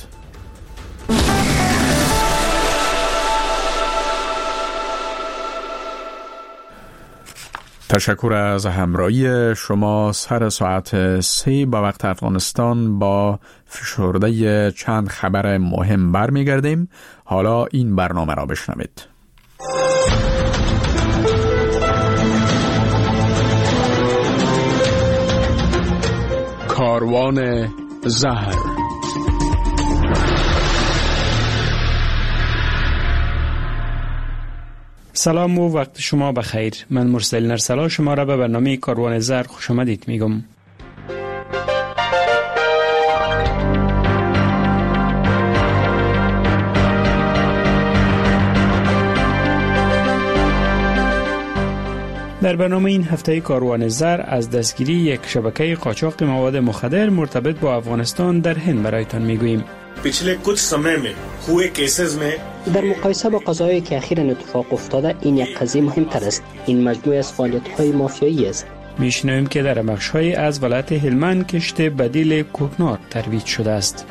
تشکر از همراهی شما. سر ساعت سه به وقت افغانستان با فشرده چند خبر مهم برمیگردیم. حالا این برنامه را بشنوید. کاروان زهر. سلام و وقت شما بخیر. من مرسل نرسلا شما را به برنامه کاروان زهر خوش آمدید میگم. در برنامه این هفته کاروان زهر از دستگیری یک شبکه قاچاق مواد مخدر مرتبط با افغانستان در هند برایتان میگوییم. पिछले कुछ समय में हुए केसेस में در مقایسه با قضایایی که اخیراً اتفاق افتاده این یک قضیه مهمتر است. این مجموعه از فعالیت‌های مافیایی است. میشنویم که در بخش‌های از ولایت هلمند کشت بدیل کوکنار ترویج شده است.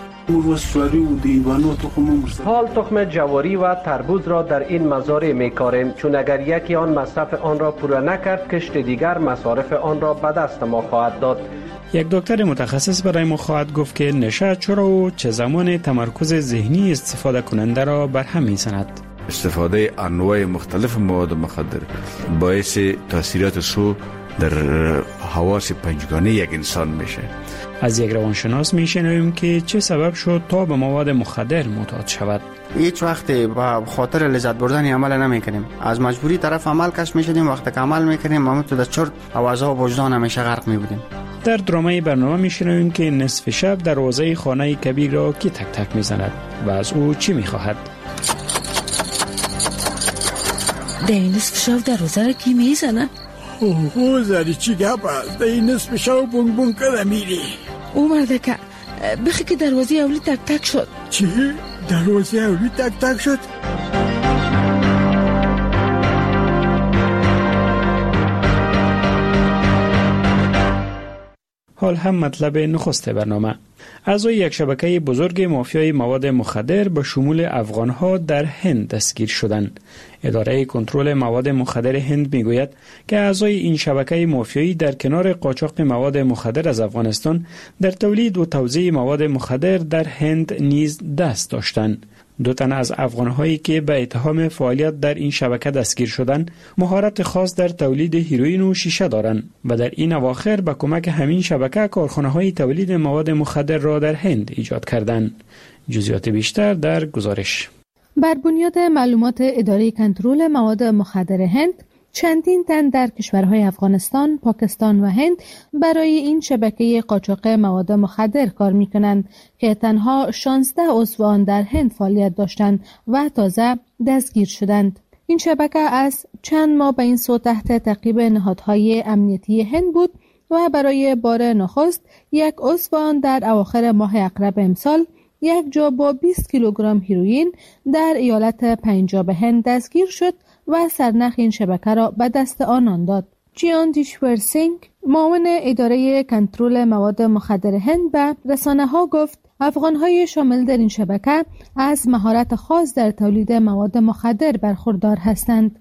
حال تخم جواری و تربوز را در این مزارع می‌کاریم، چون اگر یکی آن مصرف آن را پورا نکرد کشت دیگر مصارف آن را به دست ما خواهد داد. یک دکتر متخصص برای ما خواهد گفت که نشه چرا و چه زمان تمرکز ذهنی استفاده کننده را برهم می‌زند. استفاده انواع مختلف مواد مخدر باعث تاثیرات سو در حواس پنجگانه یک انسان میشه. از یک روانشناس میشنویم که چه سبب شد تا به مواد مخدر معتاد شود. هیچ وقت به خاطر لذت بردن عمل نمیکنیم، از مجبوری طرف عمل کش میشدیم. وقتی که عمل میکنیم ما تو در چرت و عذاب وجدان همیشه غرق میبودیم. در درامه برنامه میشنویم که نصف شب دروازه خانه کبیر را کی تک تک میزند و از او چی میخواهد. در این نصف شب دروازه را کی میزند؟ اوه زری چی گپ است؟ در این نصف شب بونگ بونگ کده میری؟ او مرده که بخی که دروازه اولی تک تک شد. چی؟ دروازه اولی تک تک شد؟ حال هم مطلب نخست برنامه. اعضای یک شبکه بزرگ مافیای مواد مخدر به شمول افغانها در هند دستگیر شدند. اداره کنترل مواد مخدر هند میگوید که اعضای این شبکه مافیایی در کنار قاچاق مواد مخدر از افغانستان در تولید و توزیع مواد مخدر در هند نیز دست داشتند. دو تن از افغانهایی که به اتهام فعالیت در این شبکه دستگیر شدند، مهارت خاص در تولید هیروئین و شیشه دارند و در این اواخر به کمک همین شبکه کارخانه‌های تولید مواد مخدر را در هند ایجاد کردند. جزئیات بیشتر در گزارش. بر بنیاد معلومات اداره کنترل مواد مخدر هند، چندین تن در کشورهای افغانستان، پاکستان و هند برای این شبکه قاچاق مواد مخدر کار می‌کنند که تنها شانزده عضو آن در هند فعالیت داشتند و تازه دستگیر شدند. این شبکه از چند ماه به این سو تحت تعقیب نهادهای امنیتی هند بود و برای بار نخست یک عضو آن در اواخر ماه اقرب امسال یک جا با بیست کیلوگرم هیروئین در ایالت پنجاب هند دستگیر شد و سرنخ این شبکه را به دست آنان داد. جیان دیشور سینگ، معاون اداره کنترل مواد مخدر هند، به رسانه ها گفت افغان‌های شامل در این شبکه از مهارت خاص در تولید مواد مخدر برخوردار هستند.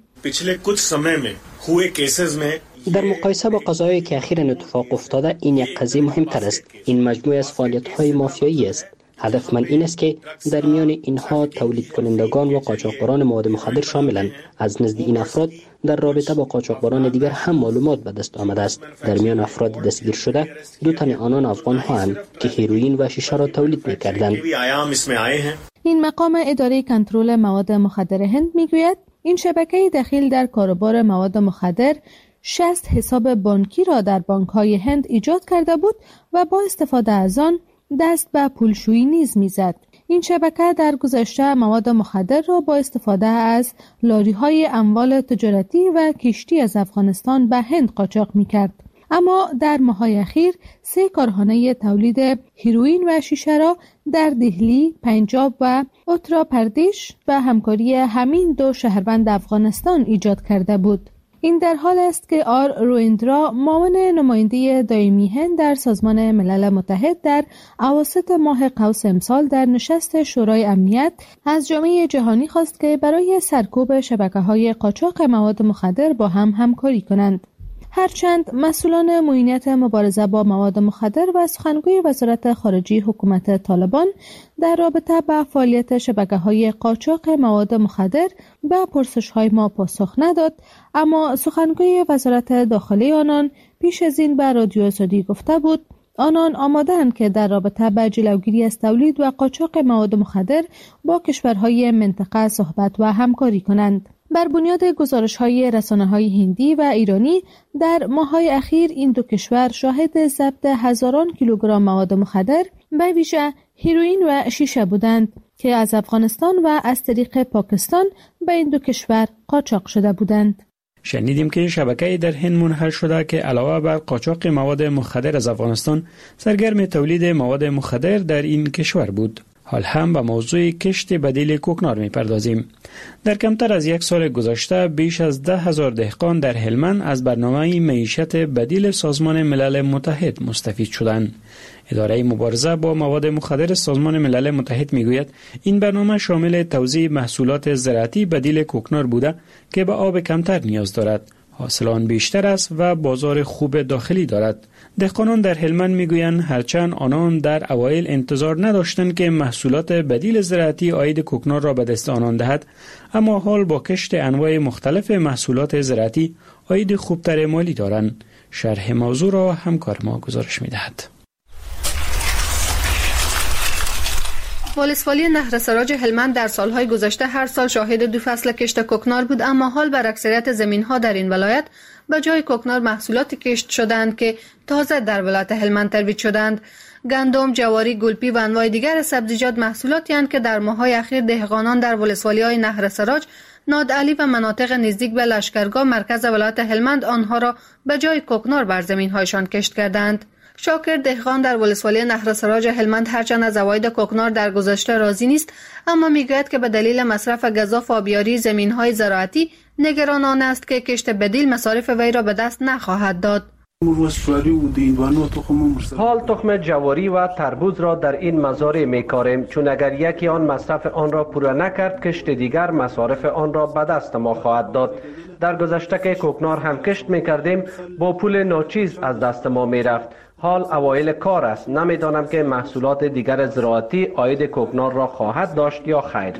در مقایسه با قضایایی که اخیراً اتفاق افتاده، این یک قضیه مهمتر است. این مجموعه از فعالیت‌های مافیایی است. هدف من این است که در میان اینها تولید کنندگان و قاچاقبران مواد مخدر شاملند. از نزد این افراد در رابطه با قاچاقبران دیگر هم معلومات به دست آمده است. در میان افراد دستگیر شده دو تن آنان افغان هستند که هیروئین و شیشه را تولید می‌کردند. این مقام اداره کنترل مواد مخدر هند میگوید این شبکه دخیل در کاروبار مواد مخدر شصت حساب بانکی را در بانک‌های هند ایجاد کرده بود و با استفاده از آن دست به پولشویی نیز میزد. این شبکه در گذشته مواد مخدر را با استفاده از لاری‌های اموال تجارتی و کشتی از افغانستان به هند قاچاق میکرد. اما در ماه‌های اخیر سه کارخانه تولید هیروئین و شیشه را در دهلی، پنجاب و اتر پردیش به همکاری همین دو شهروند افغانستان ایجاد کرده بود. این در حال است که آر رویندرا، معاون نماینده دائمی هند در سازمان ملل متحد، در اواسط ماه قوس امسال در نشست شورای امنیت از جامعه جهانی خواست که برای سرکوب شبکه‌های قاچاق مواد مخدر با هم همکاری کنند. هرچند مسئولان معینیت مبارزه با مواد مخدر و سخنگوی وزارت خارجه حکومت طالبان در رابطه با فعالیت شبکه‌های قاچاق مواد مخدر به پرسش‌های ما پاسخ نداد، اما سخنگوی وزارت داخلی آنان پیش از این به رادیو آزادی گفته بود آنان آماده‌اند که در رابطه با جلوگیری از تولید و قاچاق مواد مخدر با کشورهای منطقه صحبت و همکاری کنند. بر بنیاد گزارش‌های رسانه‌های هندی و ایرانی در ماه‌های اخیر این دو کشور شاهد ضبط هزاران کیلوگرم مواد مخدر به ویژه هیروئین و شیشه بودند که از افغانستان و از طریق پاکستان به این دو کشور قاچاق شده بودند. شنیدیم که شبکه در هند منحل شده که علاوه بر قاچاق مواد مخدر از افغانستان سرگرم تولید مواد مخدر در این کشور بود. حال هم به موضوع کشت بدیل کوکنار می پردازیم. در کمتر از یک سال گذشته بیش از ده هزار دهقان در هلمند از برنامه معیشت بدیل سازمان ملل متحد مستفید شدند. اداره مبارزه با مواد مخدر سازمان ملل متحد می گوید این برنامه شامل توزیع محصولات زراعتی بدیل کوکنار بوده که به آب کمتر نیاز دارد، حاصل آن بیشتر است و بازار خوب داخلی دارد. دهقانان در هلمند میگویند هرچند آنان در اوایل انتظار نداشتند که محصولات بدیل زراعتی عاید کوکنار را به دست آنان دهد، اما حال با کشت انواع مختلف محصولات زراعتی عاید خوبتر مالی دارند. شرح موضوع را همکار ما گزارش می‌دهد. ولسوالی نهر سراج هلمند در سالهای گذشته هر سال شاهد دو فصل کشت کوکنار بود، اما حال بر اکثریت زمین‌ها در این ولایت به جای کوکنار محصولات کشت شدند که تازه در ولایت هلمند ترویج شدند. گندم، جواری، گلپی و انواع دیگر سبزیجات محصولاتی هستند که در ماه‌های اخیر دهقانان در ولسوالی‌های نهر سراج، نادعلی و مناطق نزدیک به لشکرگاه مرکز ولایت هلمند آنها را به جای کوکنار بر زمین‌هایشان کشت کردند. شاکر دهقان در ولسوالی نهر سراج هلمند هرچند از عواید کوکنار در گذشته راضی نیست، اما میگوید که به دلیل مصرف گزاف آبیاری زمین‌های زراعتی نگران آن است که کشت بدیل مصارف وی را به دست نخواهد داد. حال تخم جواری و تربوز را در این مزارع می کاریم، چون اگر یکی آن مصرف آن را پورا نکرد کشت دیگر مصارف آن را به دست ما خواهد داد. در گذشته که کوکنار هم کشت می کردیم با پول ناچیز از دست ما می رفت. حال اوایل کار است، نمیدانم که محصولات دیگر زراعتی عاید کوکنار را خواهد داشت یا خیر.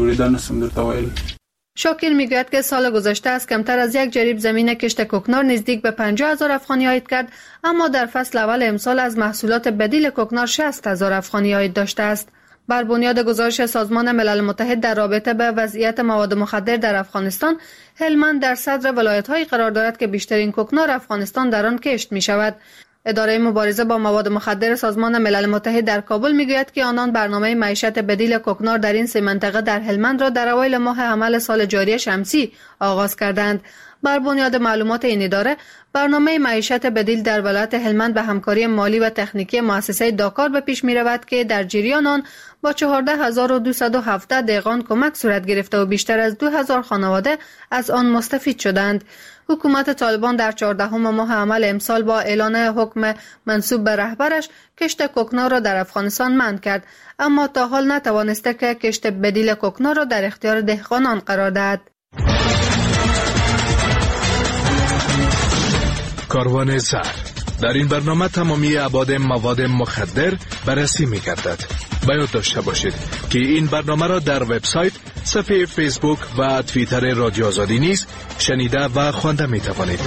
شاکر میگوید که سال گذشته از کمتر از یک جریب زمین کشت کوکنار نزدیک به پنجاه هزار افغانی عاید کرد، اما در فصل اول امسال از محصولات بدیل کوکنار شصت هزار افغانی عاید داشته است. بر بنیاد گزارش سازمان ملل متحد در رابطه به وضعیت مواد مخدر در افغانستان، هلمند در صدر ولایت‌هایی قرار دارد که بیشترین کوکنار افغانستان در آن کشت می شود. اداره مبارزه با مواد مخدر سازمان ملل متحد در کابل میگوید که آنان برنامه معیشت بدیل کوکنار در این سه منطقه در هلمند را در اوایل ماه حمل سال جاری شمسی آغاز کردند. بر بنیاد معلومات این اداره، برنامه معیشت بدیل در ولایت هلمند به همکاری مالی و تکنیکی مؤسسه داکار به پیش می رود که در جریان آن با چهارده هزار و دویست و هفده دهقان کمک صورت گرفته و بیشتر از دو هزار خانواده از آن مستفید شدند. حکومت طالبان در چهاردهم ماه حمل امسال با اعلان حکم منسوب به رهبرش کشت کوکنار را در افغانستان منع کرد، اما تا حال نتوانسته که کشت بدیل کوکنار را در اختیار دهقانان قرار دهد. کاروان زر. در این برنامه تمامی ابعاد مواد مخدر بررسی می گردد. باید داشته باشید که این برنامه را در وبسایت، صفحه فیسبوک و توییتر رادیو آزادی نیز شنیده و خوانده می توانید.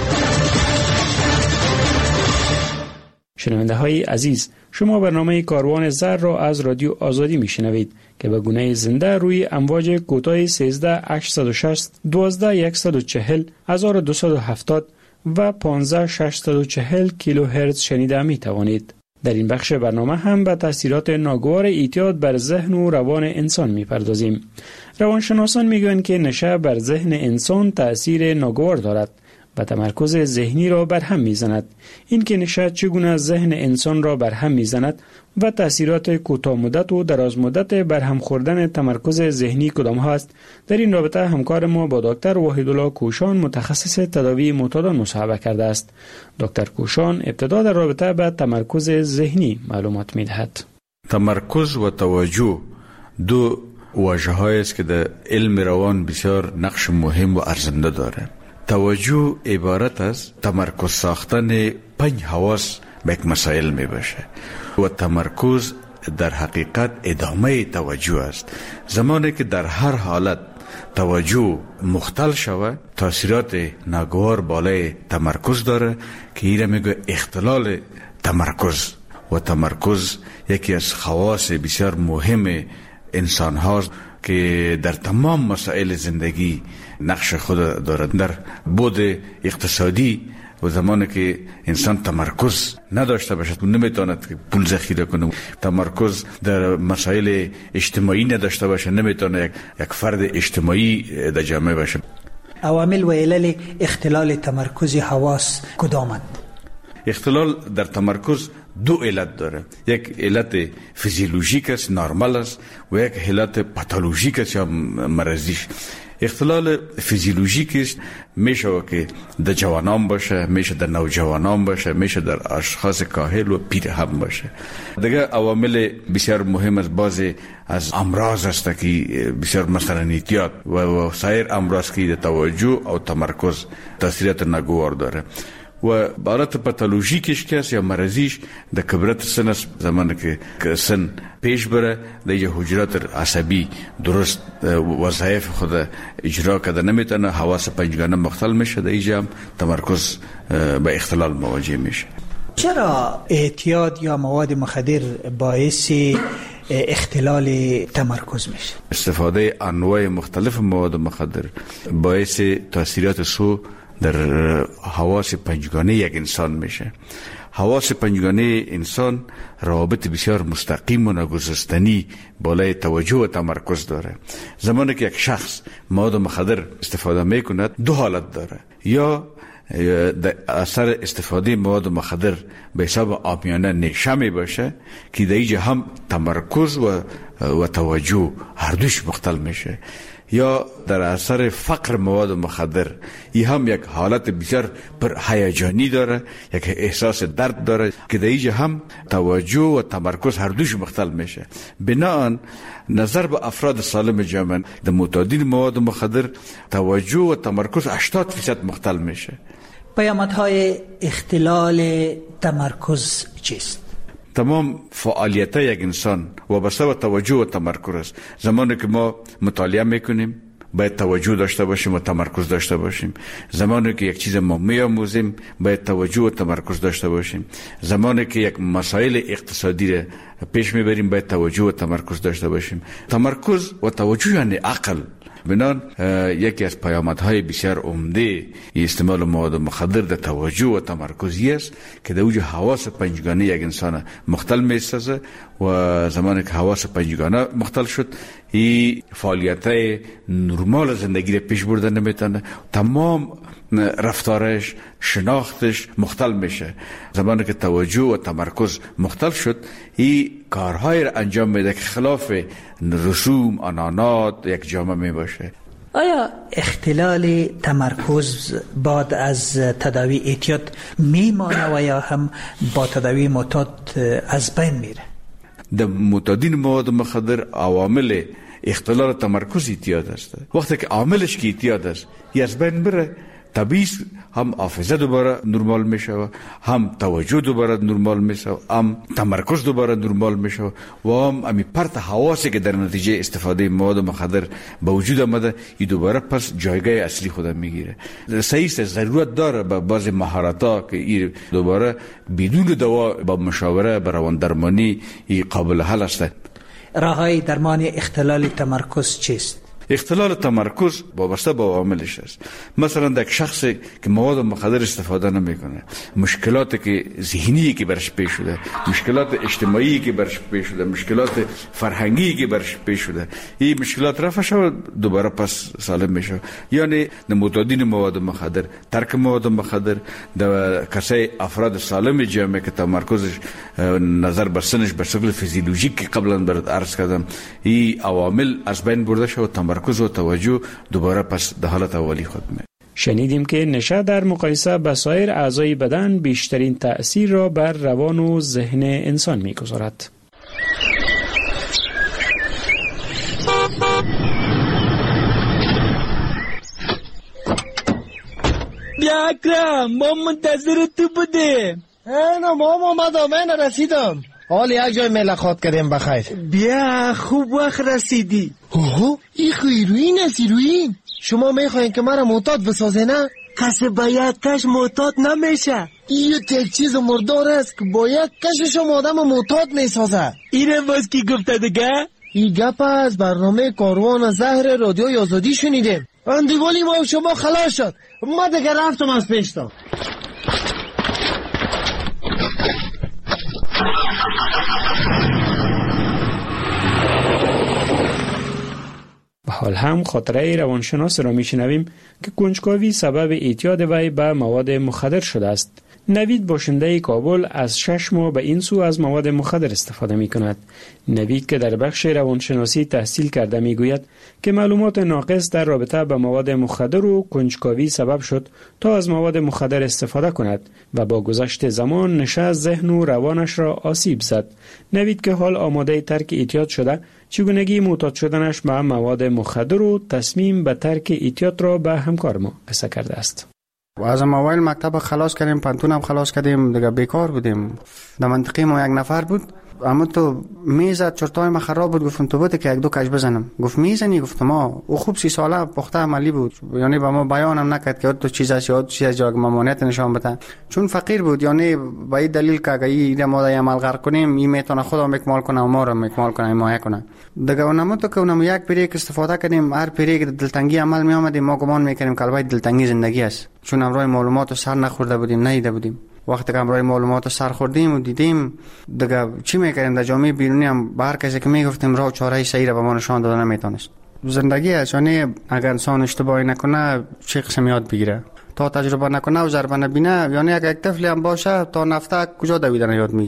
شنونده های عزیز، شما برنامه کاروان زر را از رادیو آزادی می شنوید که به گونه زنده روی امواج کوتاه سیزده هشتصد و شصت دوازده صد و چهل هزار و دویست و هفتاد و پانزده ششصد و چهل کیلوهرتز شنیده می توانید. در این بخش برنامه هم به تاثیرات ناگوار اعتیاد بر ذهن و روان انسان می پردازیم. روانشناسان می گویند که نشه بر ذهن انسان تأثیر ناگوار دارد و تمرکز ذهنی را بر هم می زند. این که نشه چگونه ذهن انسان را بر هم می زند و تأثیرات کوتاه مدت و دراز مدت بر هم خوردن تمرکز ذهنی کدام هست، در این رابطه همکار ما با دکتر وحیدالله کوشان متخصص تداوی معتادان مصاحبه کرده است. دکتر کوشان ابتدا در رابطه با تمرکز ذهنی معلومات می دهد. تمرکز و توجه دو واژه‌هایی است که در علم روان بسیار نقش مهم و ارزنده داره. توجه عبارت از تمرکز ساختن پنج حواس به یک مسائل می باشه و تمرکز در حقیقت ادامه توجه است. زمانی که در هر حالت توجه مختل شود، تاثیرات ناگوار بالای تمرکز داره که ایره میگه اختلال تمرکز. و تمرکز یکی از خواص بسیار مهم انسان هاست که در تمام مسائل زندگی نقش خود دارد. در بود اقتصادی و زمانی که انسان تمرکز نداشته باشد نمیتواند که پول ذخیره کنه، تمرکز در مسائل اجتماعی نداشته باشه نمیتونه یک, یک فرد اجتماعی در جامعه باشه. عوامل و علل اختلال تمرکز حواس کدامند؟ اختلال در تمرکز دو علت داره. یک علت فیزیولوژیک است، نرمال است، و یک علت پاتولوژیک است یا مرضیش. اختلال فیزیولوژیک است میشه که در جوانان باشه، میشه در نوجوانان باشه، میشه در اشخاص کاهل و پیر هم باشه. دیگه عوامل بسیار مهم از بعضی از امراض است که بسیار مثلا اعتیاد و سایر امراض که توجه او تمرکز تاثیرات ناگوار داره. و حالت پاتولوژیکش که است یا مرضیش در کبرت سن است. زمانی که سن پیش بره دیگه حجرات عصبی درست وظایف خود اجرا کرده نمیتونه، حواس پنجگانه مختل میشه، دیگه هم تمرکز به اختلال مواجه میشه. چرا اعتیاد یا مواد مخدر باعث اختلال تمرکز میشه؟ استفاده انواع مختلف مواد مخدر باعث تاثیرات سو در حواس پنجگانه یک انسان میشه. حواس پنجگانه انسان روابط بسیار مستقیم و ناگسستنی بالای توجه و تمرکز داره. زمانی که یک شخص مواد مخدر استفاده میکند دو حالت داره، یا در اثر استفاده مواد مخدر به حساب عامیانه نشه می باشه که در اینجا هم تمرکز و و توجه هر دوش مختل میشه. یا در اثر فقر مواد مخدر این هم یک حالت بسیار پر هیجانی داره، یک احساس درد داره که در اینجا هم توجه و تمرکز هر دوش مختل میشه. بناهن نظر به افراد سالم جامعه در معتادین مواد مخدر توجه و تمرکز هشتاد فیصد مختل میشه. پیامدهای اختلال تمرکز چیست؟ تمام فعالیت یک انسان وابسته به توجه و تمرکز است. زمانی که ما مطالعه میکنیم باید توجه داشته باشیم و تمرکز داشته باشیم. زمانی که یک چیز ما میآموزیم باید توجه و تمرکز داشته باشیم. زمانی که یک مسائل اقتصادی را پیش میبریم باید توجه و تمرکز داشته باشیم. تمرکز و توجه یعنی عقل. بنان یکی از پیامدهای بسیار عمده استعمال مواد مخدر در توجه و تمرکزی است که در اوج حواس پنجگانه یک انسان مختل میسازه و زمانی که حواس پنجگانه مختل شد این فعالیت‌های نرمال زندگی را پیش بردن نمیتونه. تمام رفتارش، شناختش مختل میشه. زمانی که توجه و تمرکز مختل شد این کارهای را انجام میده که خلاف رسوم آنانات یک جامعه می باشه. آیا اختلال تمرکز بعد از تداوی اعتیاد میمانه و یا هم با تداوی معتاد از بین میره؟ در معتادین مواد مخدر عوامل اختلال تمرکز اعتیاد است. وقتی که عاملش که اعتیاد است یه از بین بره طبیعی هم حافظه دوباره نرمال میشه، هم توجه دوباره نرمال میشه، هم تمرکز دوباره نرمال میشه و هم امی پرت حواسی که در نتیجه استفاده مواد مخدر به وجود آمده این دوباره پس جایگاه اصلی خودم میگیره. صحیح است ضرورت داره به بعض مهارت‌ها که این دوباره بدون دوا با مشاوره به روان درمانی این قابل حل است. راههای درمان اختلال تمرکز چیست؟ اختلال تمرکز وابسته به عواملش است. مثلا در شخصی که مواد مخدر استفاده نمیکنه، مشکلاتی که ذهنی که برش پیش شده، مشکلات اجتماعی که برش پیش شده، مشکلات فرهنگی که برش پیش شده، این مشکلات رفع شود دوباره پس سالم میشه. یعنی در معتادین مواد مخدر، ترک مواد مخدر، در کسای افراد سالم جامعه که تمرکزش نظر به سنش به شکل فیزیولوژیک که قبلا برات عرض کردم این عوامل از بین برده شد و تمرکز و توجه دوباره پس در حالت اولی خود می. شنیدیم که نشه در مقایسه با سایر اعضای بدن بیشترین تأثیر را بر روان و ذهن انسان می‌گذارد. بیا اکرم، ما منتظر تو بودیم. اینا ما اومدم، من رسیدم. حال یک جای ملاقات کردیم بخیر. بیا خوب وقت رسیدی. اوه این خیروین است. ایروین شما میخواین که مرا معتاد بسازه نه؟ کسی با یک کش معتاد نمیشه. این یک چیز مردار است که با یک کش شما آدم معتاد میسازه. اینه باز کی گفته دیگه؟ این گپ از برنامه کاروان زهر رادیوی آزادی شنیدیم. اندیوالی ما شما خلاص شد. ما دیگه رفتم از پیشتا. به حال هم خاطره روانشناس را میشنویم که کنجکاوی سبب اعتیاد وی به مواد مخدر شده است. نوید باشنده کابل از شش ماه به این سو از مواد مخدر استفاده می کند. نوید که در بخش روانشناسی تحصیل کرده می گوید که معلومات ناقص در رابطه با مواد مخدر و کنجکاوی سبب شد تا از مواد مخدر استفاده کند و با گذشت زمان نشه ذهن و روانش را آسیب زد. نوید که حال آماده ترک اعتیاد شده، چگونگی معتاد شدنش به مواد مخدر و تصمیم به ترک اعتیاد را به همکار ما قصه کرده است. و از موبایل مکتب خلاص کردیم، پانتون هم خلاص کردیم، دیگه بیکار بودیم. در منطقه ما یک نفر بود، اما تو میزد چرتای ما خراب بود. گفتم تو بده که یک دو کش بزنم. گفت میزنی؟ گفتم ما او خوب سی ساله پخته عملی بود، یعنی با ما بیانم نکرد که تو چیز است یا چیز جا ممانعت نشان بده، چون فقیر بود. یعنی با این دلیل که اگه این ما در عمل غرق کنیم این میتونه خودم اکمال کنه و ما رو اکمال کنه، حمایت کنه. دیگه اونم تو که اونم یک پیریک استفاده کردیم، هر پیریک دلتنگی عمل می آمدیم، ما گمان میکنیم که البته دلتنگی زندگی است، چون امروز معلومات سر نخورده بودیم، ندیده بودیم. وقتی که امروز معلومات سر خوردیم و دیدیم دیگه چی میکردیم؟ در جامعه بیرونی هم بر کسی که میگفتیم راه چاره صحیح را به ما نشان داده نمیتونست. زندگی است، یعنی اگر انسان اشتباهی نکنه چه قسم یاد بگیره، تا تجربه نکنه و ضربه نبینه، یعنی اگر یک طفلی هم باشه تا نفته کجا دویدن یاد میگیره.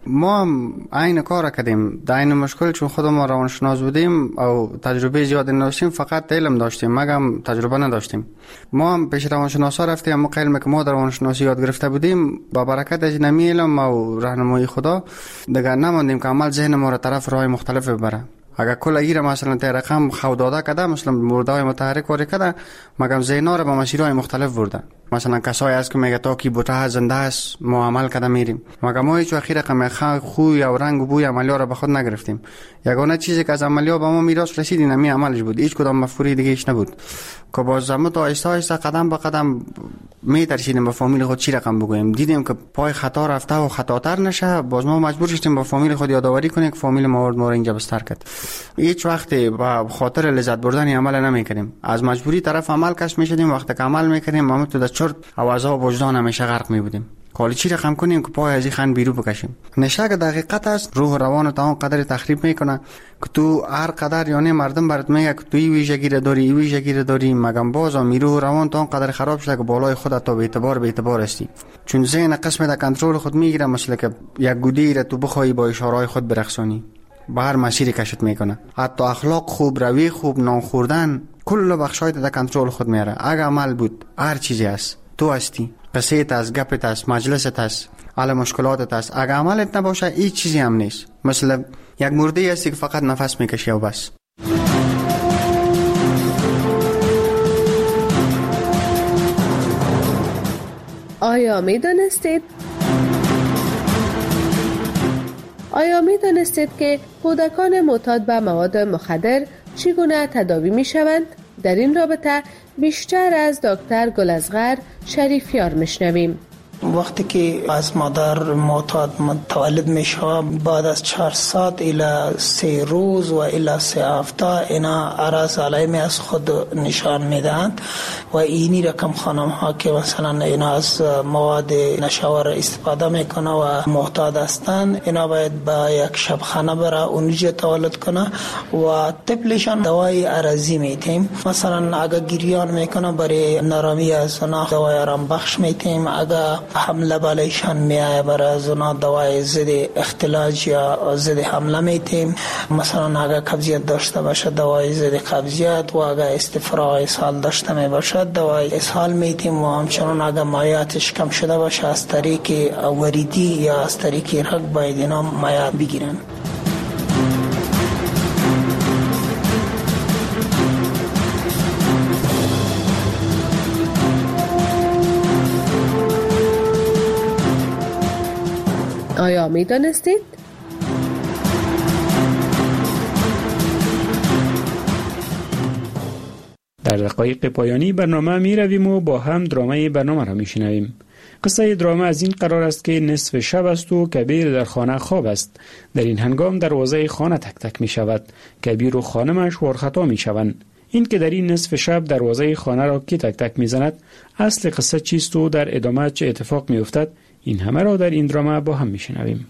ما هم عین کار کردیم، در این مشکل چون خود ما روانشناس بودیم او تجربه زیاد نداشتیم، فقط علم داشتیم مگم تجربه نداشتیم. ما هم پیش روانشناسا رفتیم، اما علمی که ما در روانشناسی یاد گرفته بودیم با برکت از نمی علم و راهنمایی خدا دیگر نماندیم که عمل ذهن ما را طرف راه مختلف ببره. اگر کل ایره مثلا تا رقم خود داده کده، مثلا مردای متحرک واری کده، مگم ذهنا را به مسیرهای مختلف برده. مثلا کسایی است که میگه تا کی بوته زنده است ما عمل کده میریم، مگم ما هیچ وقت رقم خوی او رنگ و بوی عملیات را به خود نگرفتیم. یگانه چیزی که از عملیات به ما میراث رسید این عملش بود، هیچ کدام مفکوری دیگه ایش نبود. که باز زمو تا آهسته آهسته قدم به قدم میترسیدیم به فامیل خود چی رقم بگوییم. دیدیم که پای خطا رفته و خطاتر نشه، باز ما مجبور شدیم به فامیل خود یادآوری کنیم که فامیل ما ما را اینجا بستر کرد. هیچ وقت با خاطر لذت بردن عمل نمیکنیم، از مجبوری طرف عمل کش میشدیم. وقتی که عمل میکنیم ما تو در چرت او عذاب وجدان همیشه غرق میبودیم. حالا چی رقم کنیم که پای از این خن بیرون بکشیم. نشه که دقیقت است روح روان تا اون قدر تخریب میکنه که تو هر قدر یعنی مردم برات میگه که تو این ویژگی را داری این ویژگی را داری، مگم باز می روح روان تا اون قدر خراب شده که بالای خودت تا به اعتبار به اعتبار هستی. چون ذهن قسم در کنترل خود میگیره، مثل که یک گودی را تو بخوای با اشارهای خود برقصانی به هر مسیری کشت میکنه. حتی اخلاق خوب، روی خوب، نان خوردن، کل بخشای در کنترل خود میاره. اگه عمل بود هر چیزی است، تو هستی، قصیت است، گپت است، مجلست است، حال مشکلاتت است. اگه عملت نباشه هیچ چیزی هم نیست. مثلا یک مرده هستی که فقط نفس میکشی و بس. آیا می دانستید؟ آیا می دانستید که کودکان معتاد به مواد مخدر چگونه تداوی می شوند؟ در این رابطه بیشتر از دکتر گلازغر شریفیار میشنویم. وقتی که از مادر معتاد متولد میشه، بعد از چهار ساعت الی سه روز و الی سه هفته اینا عرض علائم از خود نشان میدهند و اینی رقم خانم ها که مثلا اینا از مواد نشاور استفاده میکنه و معتاد هستن، اینا باید با یک شبخانه بره اونجا تولد کنه و طفلشان دوای عرضی میتیم. مثلا اگه گریان میکنه برای نرامی از اونا دوای آرام بخش میتیم، اگه حمله بالایشان میایه برای از اونا دوای ضد اختلاج یا ضد حمله میتیم. مثلا اگه قبضیت داشته باشه دوای ضد قبضیت و اگه استفراغ اسهال داشته می باشه دوای اسهال میتیم. و همچنان اگه مایعاتش کم شده باشه از طریق وریدی یا از طریق رگ باید اینا مایعات بگیرن. آیا می دانستید؟ در دقایق پایانی برنامه می رویم و با هم درامه برنامه را می شنویم. قصه درامه از این قرار است که نصف شب است و کبیر در خانه خواب است. در این هنگام دروازه خانه تک تک می شود. کبیر و خانمش ورخطا می شوند. این که در این نصف شب دروازه خانه را کی تک تک می زند، اصل قصه چیست و در ادامه چه اتفاق می افتد، این همه را در این درامه با هم می شنویم.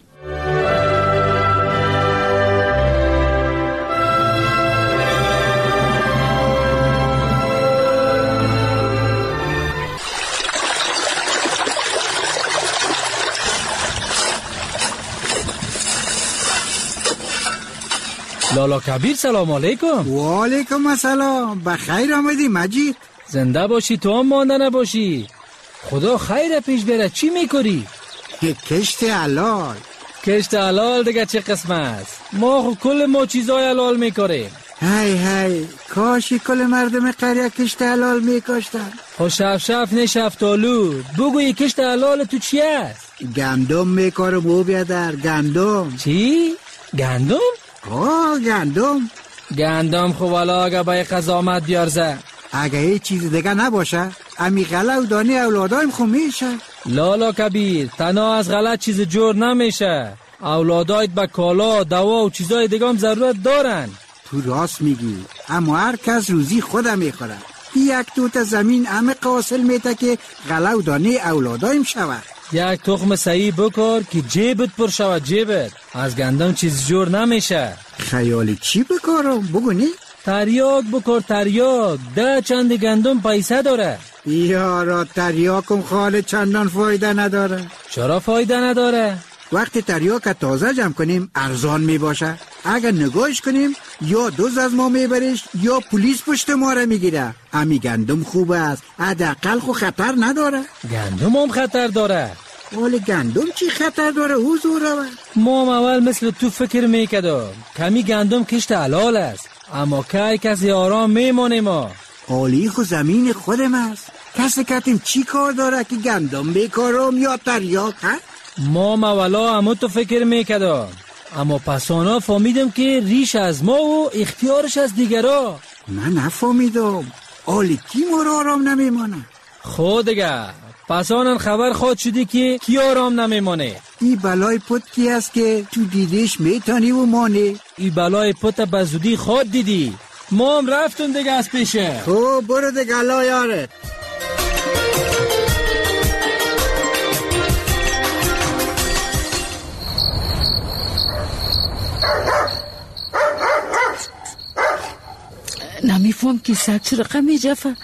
لالا کبیر سلام علیکم. و علیکم السلام. بخیر آمدی مجید. زنده باشی تو هم مانده نباشی. خدا خیر پیش بره. چی میکنی؟ کشت حلال. کشت حلال دیگه چه قسم است؟ ما خو کل ما چیزای حلال میکنیم. هی هی کاشی کل مردم قریه کشت حلال میکاشتن. خو شف شف نه شفتالو بگوی کشت حلال تو چی است؟ گندم میکارم او بیادر. گندم. چی؟ گندم؟ آه گندم. گندم خو والا اگه بای قضامت بیارزه، اگه هیچ چیز دیگه نباشه امی غله و دانی اولادایم خو میشه. لالا کبیر تنها از غلط چیز جور نمیشه. اولادایت به کالا دوا و چیزای دیگه هم ضرورت دارن. تو راست میگی، اما هر کس روزی خودم میخوره. یک توت زمین همه قاصل میته که غله و دانی اولادایم شود. یک تخم صحیح بکار که جیبت پر شود. جیبت از گندم چیز جور نمیشه. خیالی چی بکارم بگونی؟ تریاک بکار. تریاک ده چند گندم پیسه داره. یارا تریاکم خاله چندان فایده نداره. چرا فایده نداره؟ وقتی تریاک تازه جمع کنیم ارزان می باشه. اگر نگاهش کنیم یا دوز از ما میبریش یا پلیس پشت ما را میگیره. امی گندم خوب است، حداقل خو خطر نداره. گندم هم خطر داره. ولی گندم چی خطر داره حضور؟ ما هم اول مثل تو فکر میکردم کمی گندم کشت حلال است، اما که کسی آرام میمونه. ما آلی خو زمین خودم است. کسی کتیم چی کار داره که گندم بیکارم یا تریاک ها؟ ما مولا همون تو فکر میکردم، اما پسانا فهمیدم که ریش از ما و اختیارش از دیگرا. من نفهمیدم. آلی کی ما را آرام نمیمانه؟ خود دیگه پسانن خبر خود شدی که کی آرام نمیمانه. ای بلای پت کی است که تو دیدیش میتانی و مانه؟ ای بلای پت بزودی خود دیدی. ما هم رفتم دیگه از پیشه. خب برو دیگه الله یارت. نمیفهم که سگ چه رقم میجفه.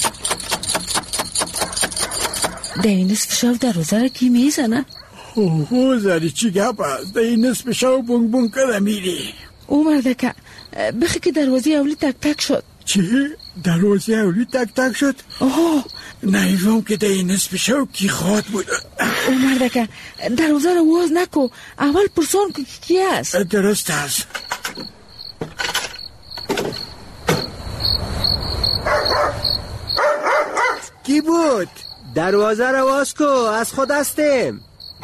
در این نصف شب دروازه را کی میزنه؟ اوه زری چی گپ است؟ در این نصف شب بونگ بونگ کده میری؟ او مرده که بخی که دروازه اولی تک تک شد. چی؟ دروازه اولی تک تک شد؟ آه نمیفهم که در این نصف شب کی خواد بود. او مرده که دروازه را واز نکو، اول پرسان که کی است. درست است. کی بود؟ دروازه رو باز کو، از خود هستیم.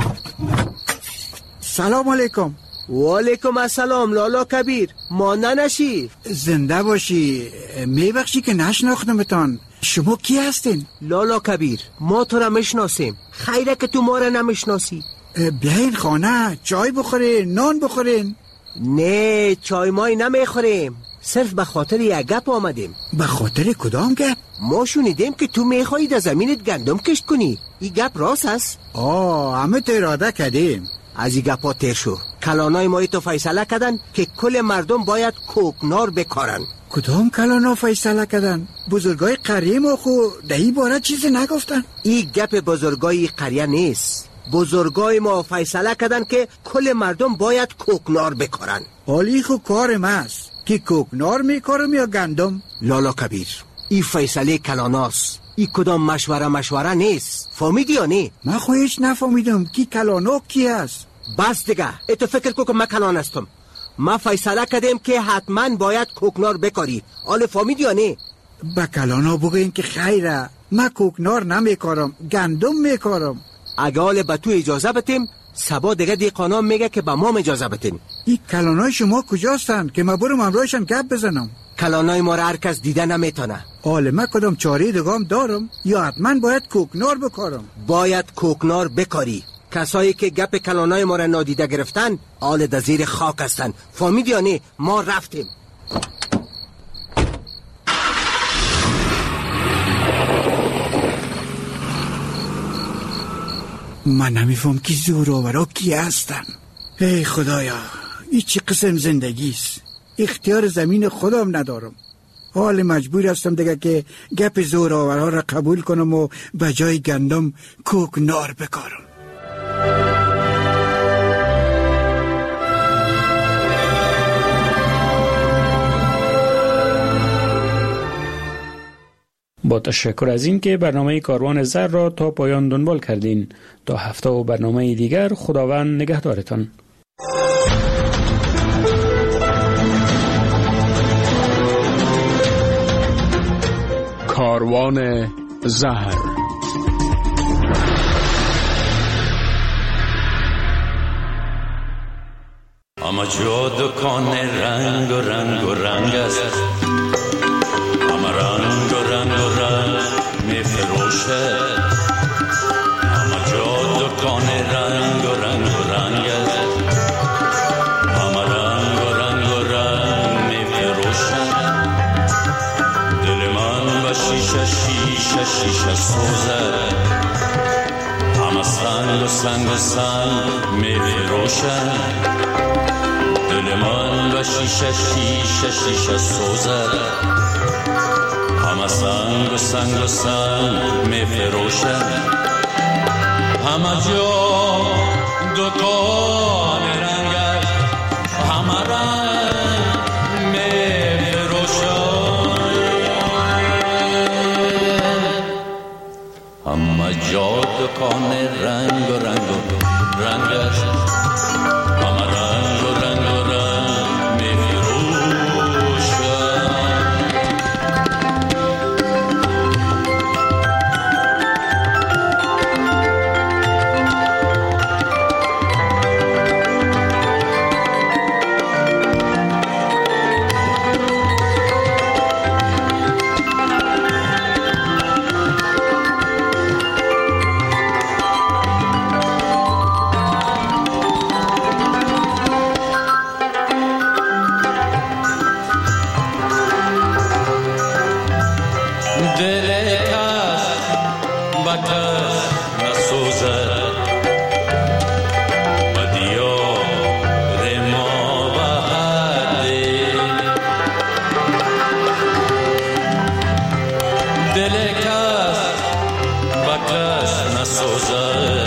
سلام علیکم. و علیکم السلام لالا کبیر. ما ننشی. زنده باشی. میبخشی که نشناختمتان. شما کی هستین؟ لالا کبیر ما تو را میشناسیم. خیره که تو ما را نمیشناسی. بیاین خانه چای بخورین، نان بخورین. نه چای مای نمیخوریم، صرف به خاطر یک گپ آمدیم. به خاطر کدام گپ؟ ما شنیدیم که تو میخوایی در زمینت گندم کشت کنی. این گپ راست است؟ آه همه تو اراده کردیم. از این گپا تیر شو. کلانای مایی تو فیصله کردن که کل مردم باید کوکنار بکارن. کدام کلانا فیصله کردن؟ بزرگای قریه ما خو دهی باره چیزی نگفتن. این گپ بزرگای قریه نیست. بزرگای ما فیصله کردن که کل مردم باید کوکنار بکارن. حالی خو کارم است که کوکنار میکارم یا گندم. لالا کبیر این فیصله کلاناست. این کدام مشوره مشوره نیست. فهمیدی یا نه؟ من خو هیچ نفهمیدم کی کلانا کی است. بس دیگه اتو فکر کو که من کلان هستم. ما فیصله کردیم که حتما باید کوکنار بکاری. آله فهمیدی یا نه؟ با کلانا بگوین که خیره، من کوکنار نمیکارم، گندم میکارم. اگه آله به تو اجازه بتیم سبا دیگه دیقانا میگه که به ما اجازه بتین. این کلانای شما کجاستن که ما برم امرایشان گپ بزنم؟ کلانای ما را هر کس دیده نمیتونه. آله من کدام چاره دگام دارم یا حتما باید کوکنار بکارم؟ باید کوکنار بکاری. کسایی که گپ کلانای ما را نادیده گرفتن آله در زیر خاک هستن. فهمیدی یا نه؟ ما رفتیم. من نمیفهم که زورآورا کی هستن. ای خدایا این چی قسم زندگیست؟ اختیار زمین خودم ندارم. حال مجبور هستم دیگه که گپ زورآورا را قبول کنم و به جای گندم کوکنار بکارم. با تشکر از این که برنامه کاروان زر را تا پایان دنبال کردین. تا هفته و برنامه دیگر خداوند نگهدارتان. کاروان زر. اما جو دکان رنگ و رنگ و رنگ است، اما رنگ و رنگ و رنگ می فروشه. اما جو دکان رنگ و رنگ و رنگ است، اما رنگ و رنگ و رنگ می فروشه. دل من و شیشه شیشه شیشه سوزه، اما سنگ و سنگ و سنگ می فروشه. دل من و شیشه شیشه شیشه سوزه، همه سنگ و سنگ و سنگ می فروشه. همه جا دکان رنگش همه رنگ می‌فروشد، همه جا دکان رنگ و رنگ و رنگش همه رنگ و رنگ و رنگ دل کس بکلش نسوزد.